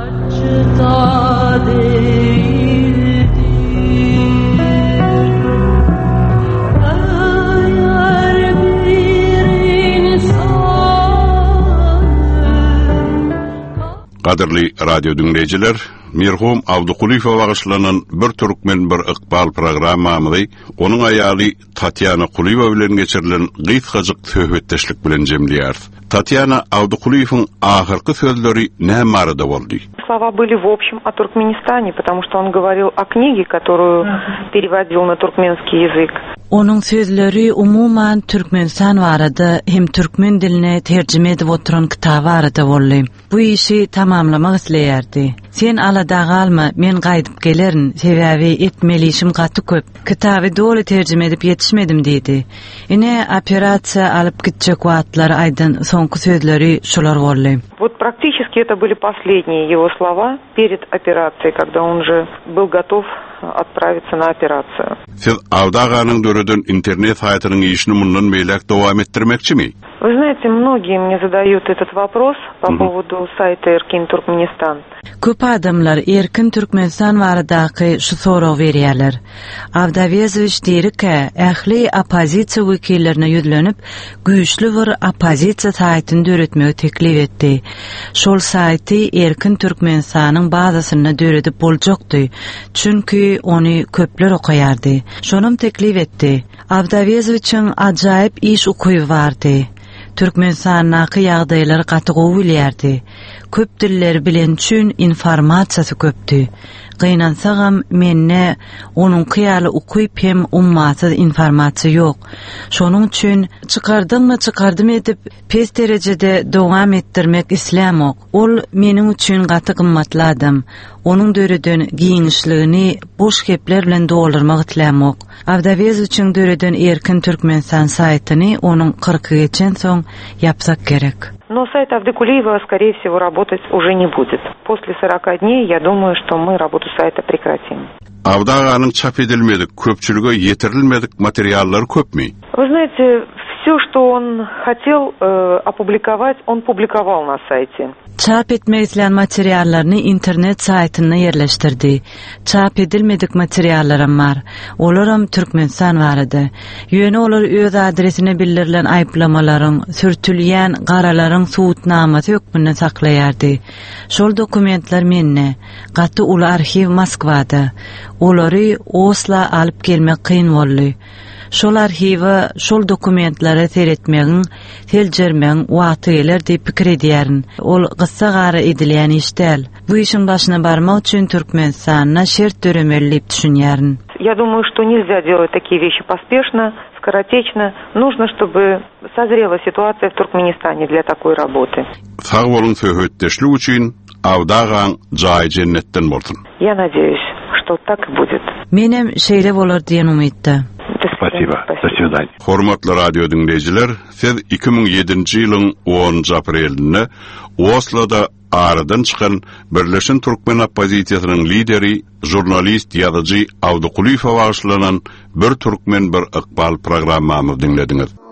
Qadirli radio dinleyijiler, merhum Abdukulifa bagyşlanan bir türkmen bir ykbal programmamy, onuň aýaly Tatyana Kuliba bilen geçirilen gysgaçyk söhbetdeşlik bilen jemleýär. Tatyana Abdukulifyň ahyrky sözleri näme boldy? Слова были в общем о Туркменистане, потому что он говорил о книге, которую переводил на туркменский язык. Onun sözleri umuman Türkmenistan barada hem türkmen diline terjime edip oturan kitap barada boldy. Bu işi tamamlamak isleýärdi. Sen aladaga alma, men gaýdyp gelerin, sebäbi etmelişim gaty köp. Kitaby dolu terjime edip yetişmedim diýdi. Ine operasiýa alyp gitjek wagtlar aýdan soňky sözleri şular boldy. Вот практически это были последние его слова перед операцией, когда он уже был готов отправиться на операцию. Siz Avdağanyň döredin internet haýatynyň işini mundan meýlek dowam etdirmekçimi? Вы знаете, многие мне задают этот вопрос по поводу сайта Erkin Turkmenistan. Köp adamlar Erkin Türkmenistan baradaky şu soraw berýärler. Avdaviyazowicz diýerki, ähli opozisiýa wekillerine ýüzlenip, güýçli bir opozisiýa saýtyny döretmegi teklip etdi. Şol saýty Erkin Türkmenistanyň bazasyna döredip boljakdy, çünki onu köpler okaýardy. Şonuň teklip etdi. Avdaviyazowiçiň ajaýyp iş okuwy bardy. Türkmenistanyň ýagdaýlary gatygy bilýärdi. Köp diller bilen üçin informasiýasy köpdi. Gynansaňam menne onuň kıyaly okuyup hem ummaty informasiýa ýok. Şonuň üçin çykardym edip pes derejede dowam etdirmek islämok. Ol meniň üçin gaty gymmatly adam. Onuň döreden giňişligini boş gepler bilen doldurmak islämok. Avdaviyazowiçiň döreden Erkin Türkmenistan saýtyny onuň 40 geçen soň yapsak gerek. Но сайт Авдыкулиева, скорее всего, работать уже не будет. После 40 дней, я думаю, что мы работу сайта прекратим. Avdağanyň çap edilmedik, köpçülüge yetirilmedik materiallar köpmi? Вы знаете, Все, что он хотел опубликовать, он публиковал на сайте. Çap etmeýän materiallaryny internet saytyna yerleşdirdi. Çap edilmedik materiallaram bar. Olaram Türkmenistan barady. Ýöne olar öz adresine bildirilen aýplamalaryň, sürtülýän garalaryň suwutnamasy hökmünde saklaýardy. Şol dokumentler menne, gaty ulu arxiv Moskwada. Olary Oslo alyp gelmek kyn boldy. Şol arxiva, şol dokumentlere seyretmegiň, seljermegiň wagty geler diýip pikir edýärin. Ol gyssa gara edilýän iş däl. Bu işin başyna barmak üçin Türkmenistana şert döremeli diýip düşünýärin. Я думаю, что нельзя делать такие вещи поспешно, скоротечно. Нужно, чтобы созрела ситуация в Туркменистане для такой работы. Sağ bolun söhbetdeşlik üçin Awdağaň jaý jennetden bolsun. Я надеюсь, что так и будет. Menem şeýle bolar diýen umytda. Спасибо. До свидания. Hormatly radio dinleyijiler, siz 2007-nji ýylyň 10-njy aprelinde Osloda aradan çykan Birleşen Türkmen Opozisiýasynyň lideri, jurnalist, ýazyjy Awdukuliýew başlanan bir Türkmen bir ykbal programmamy dinlediňiz.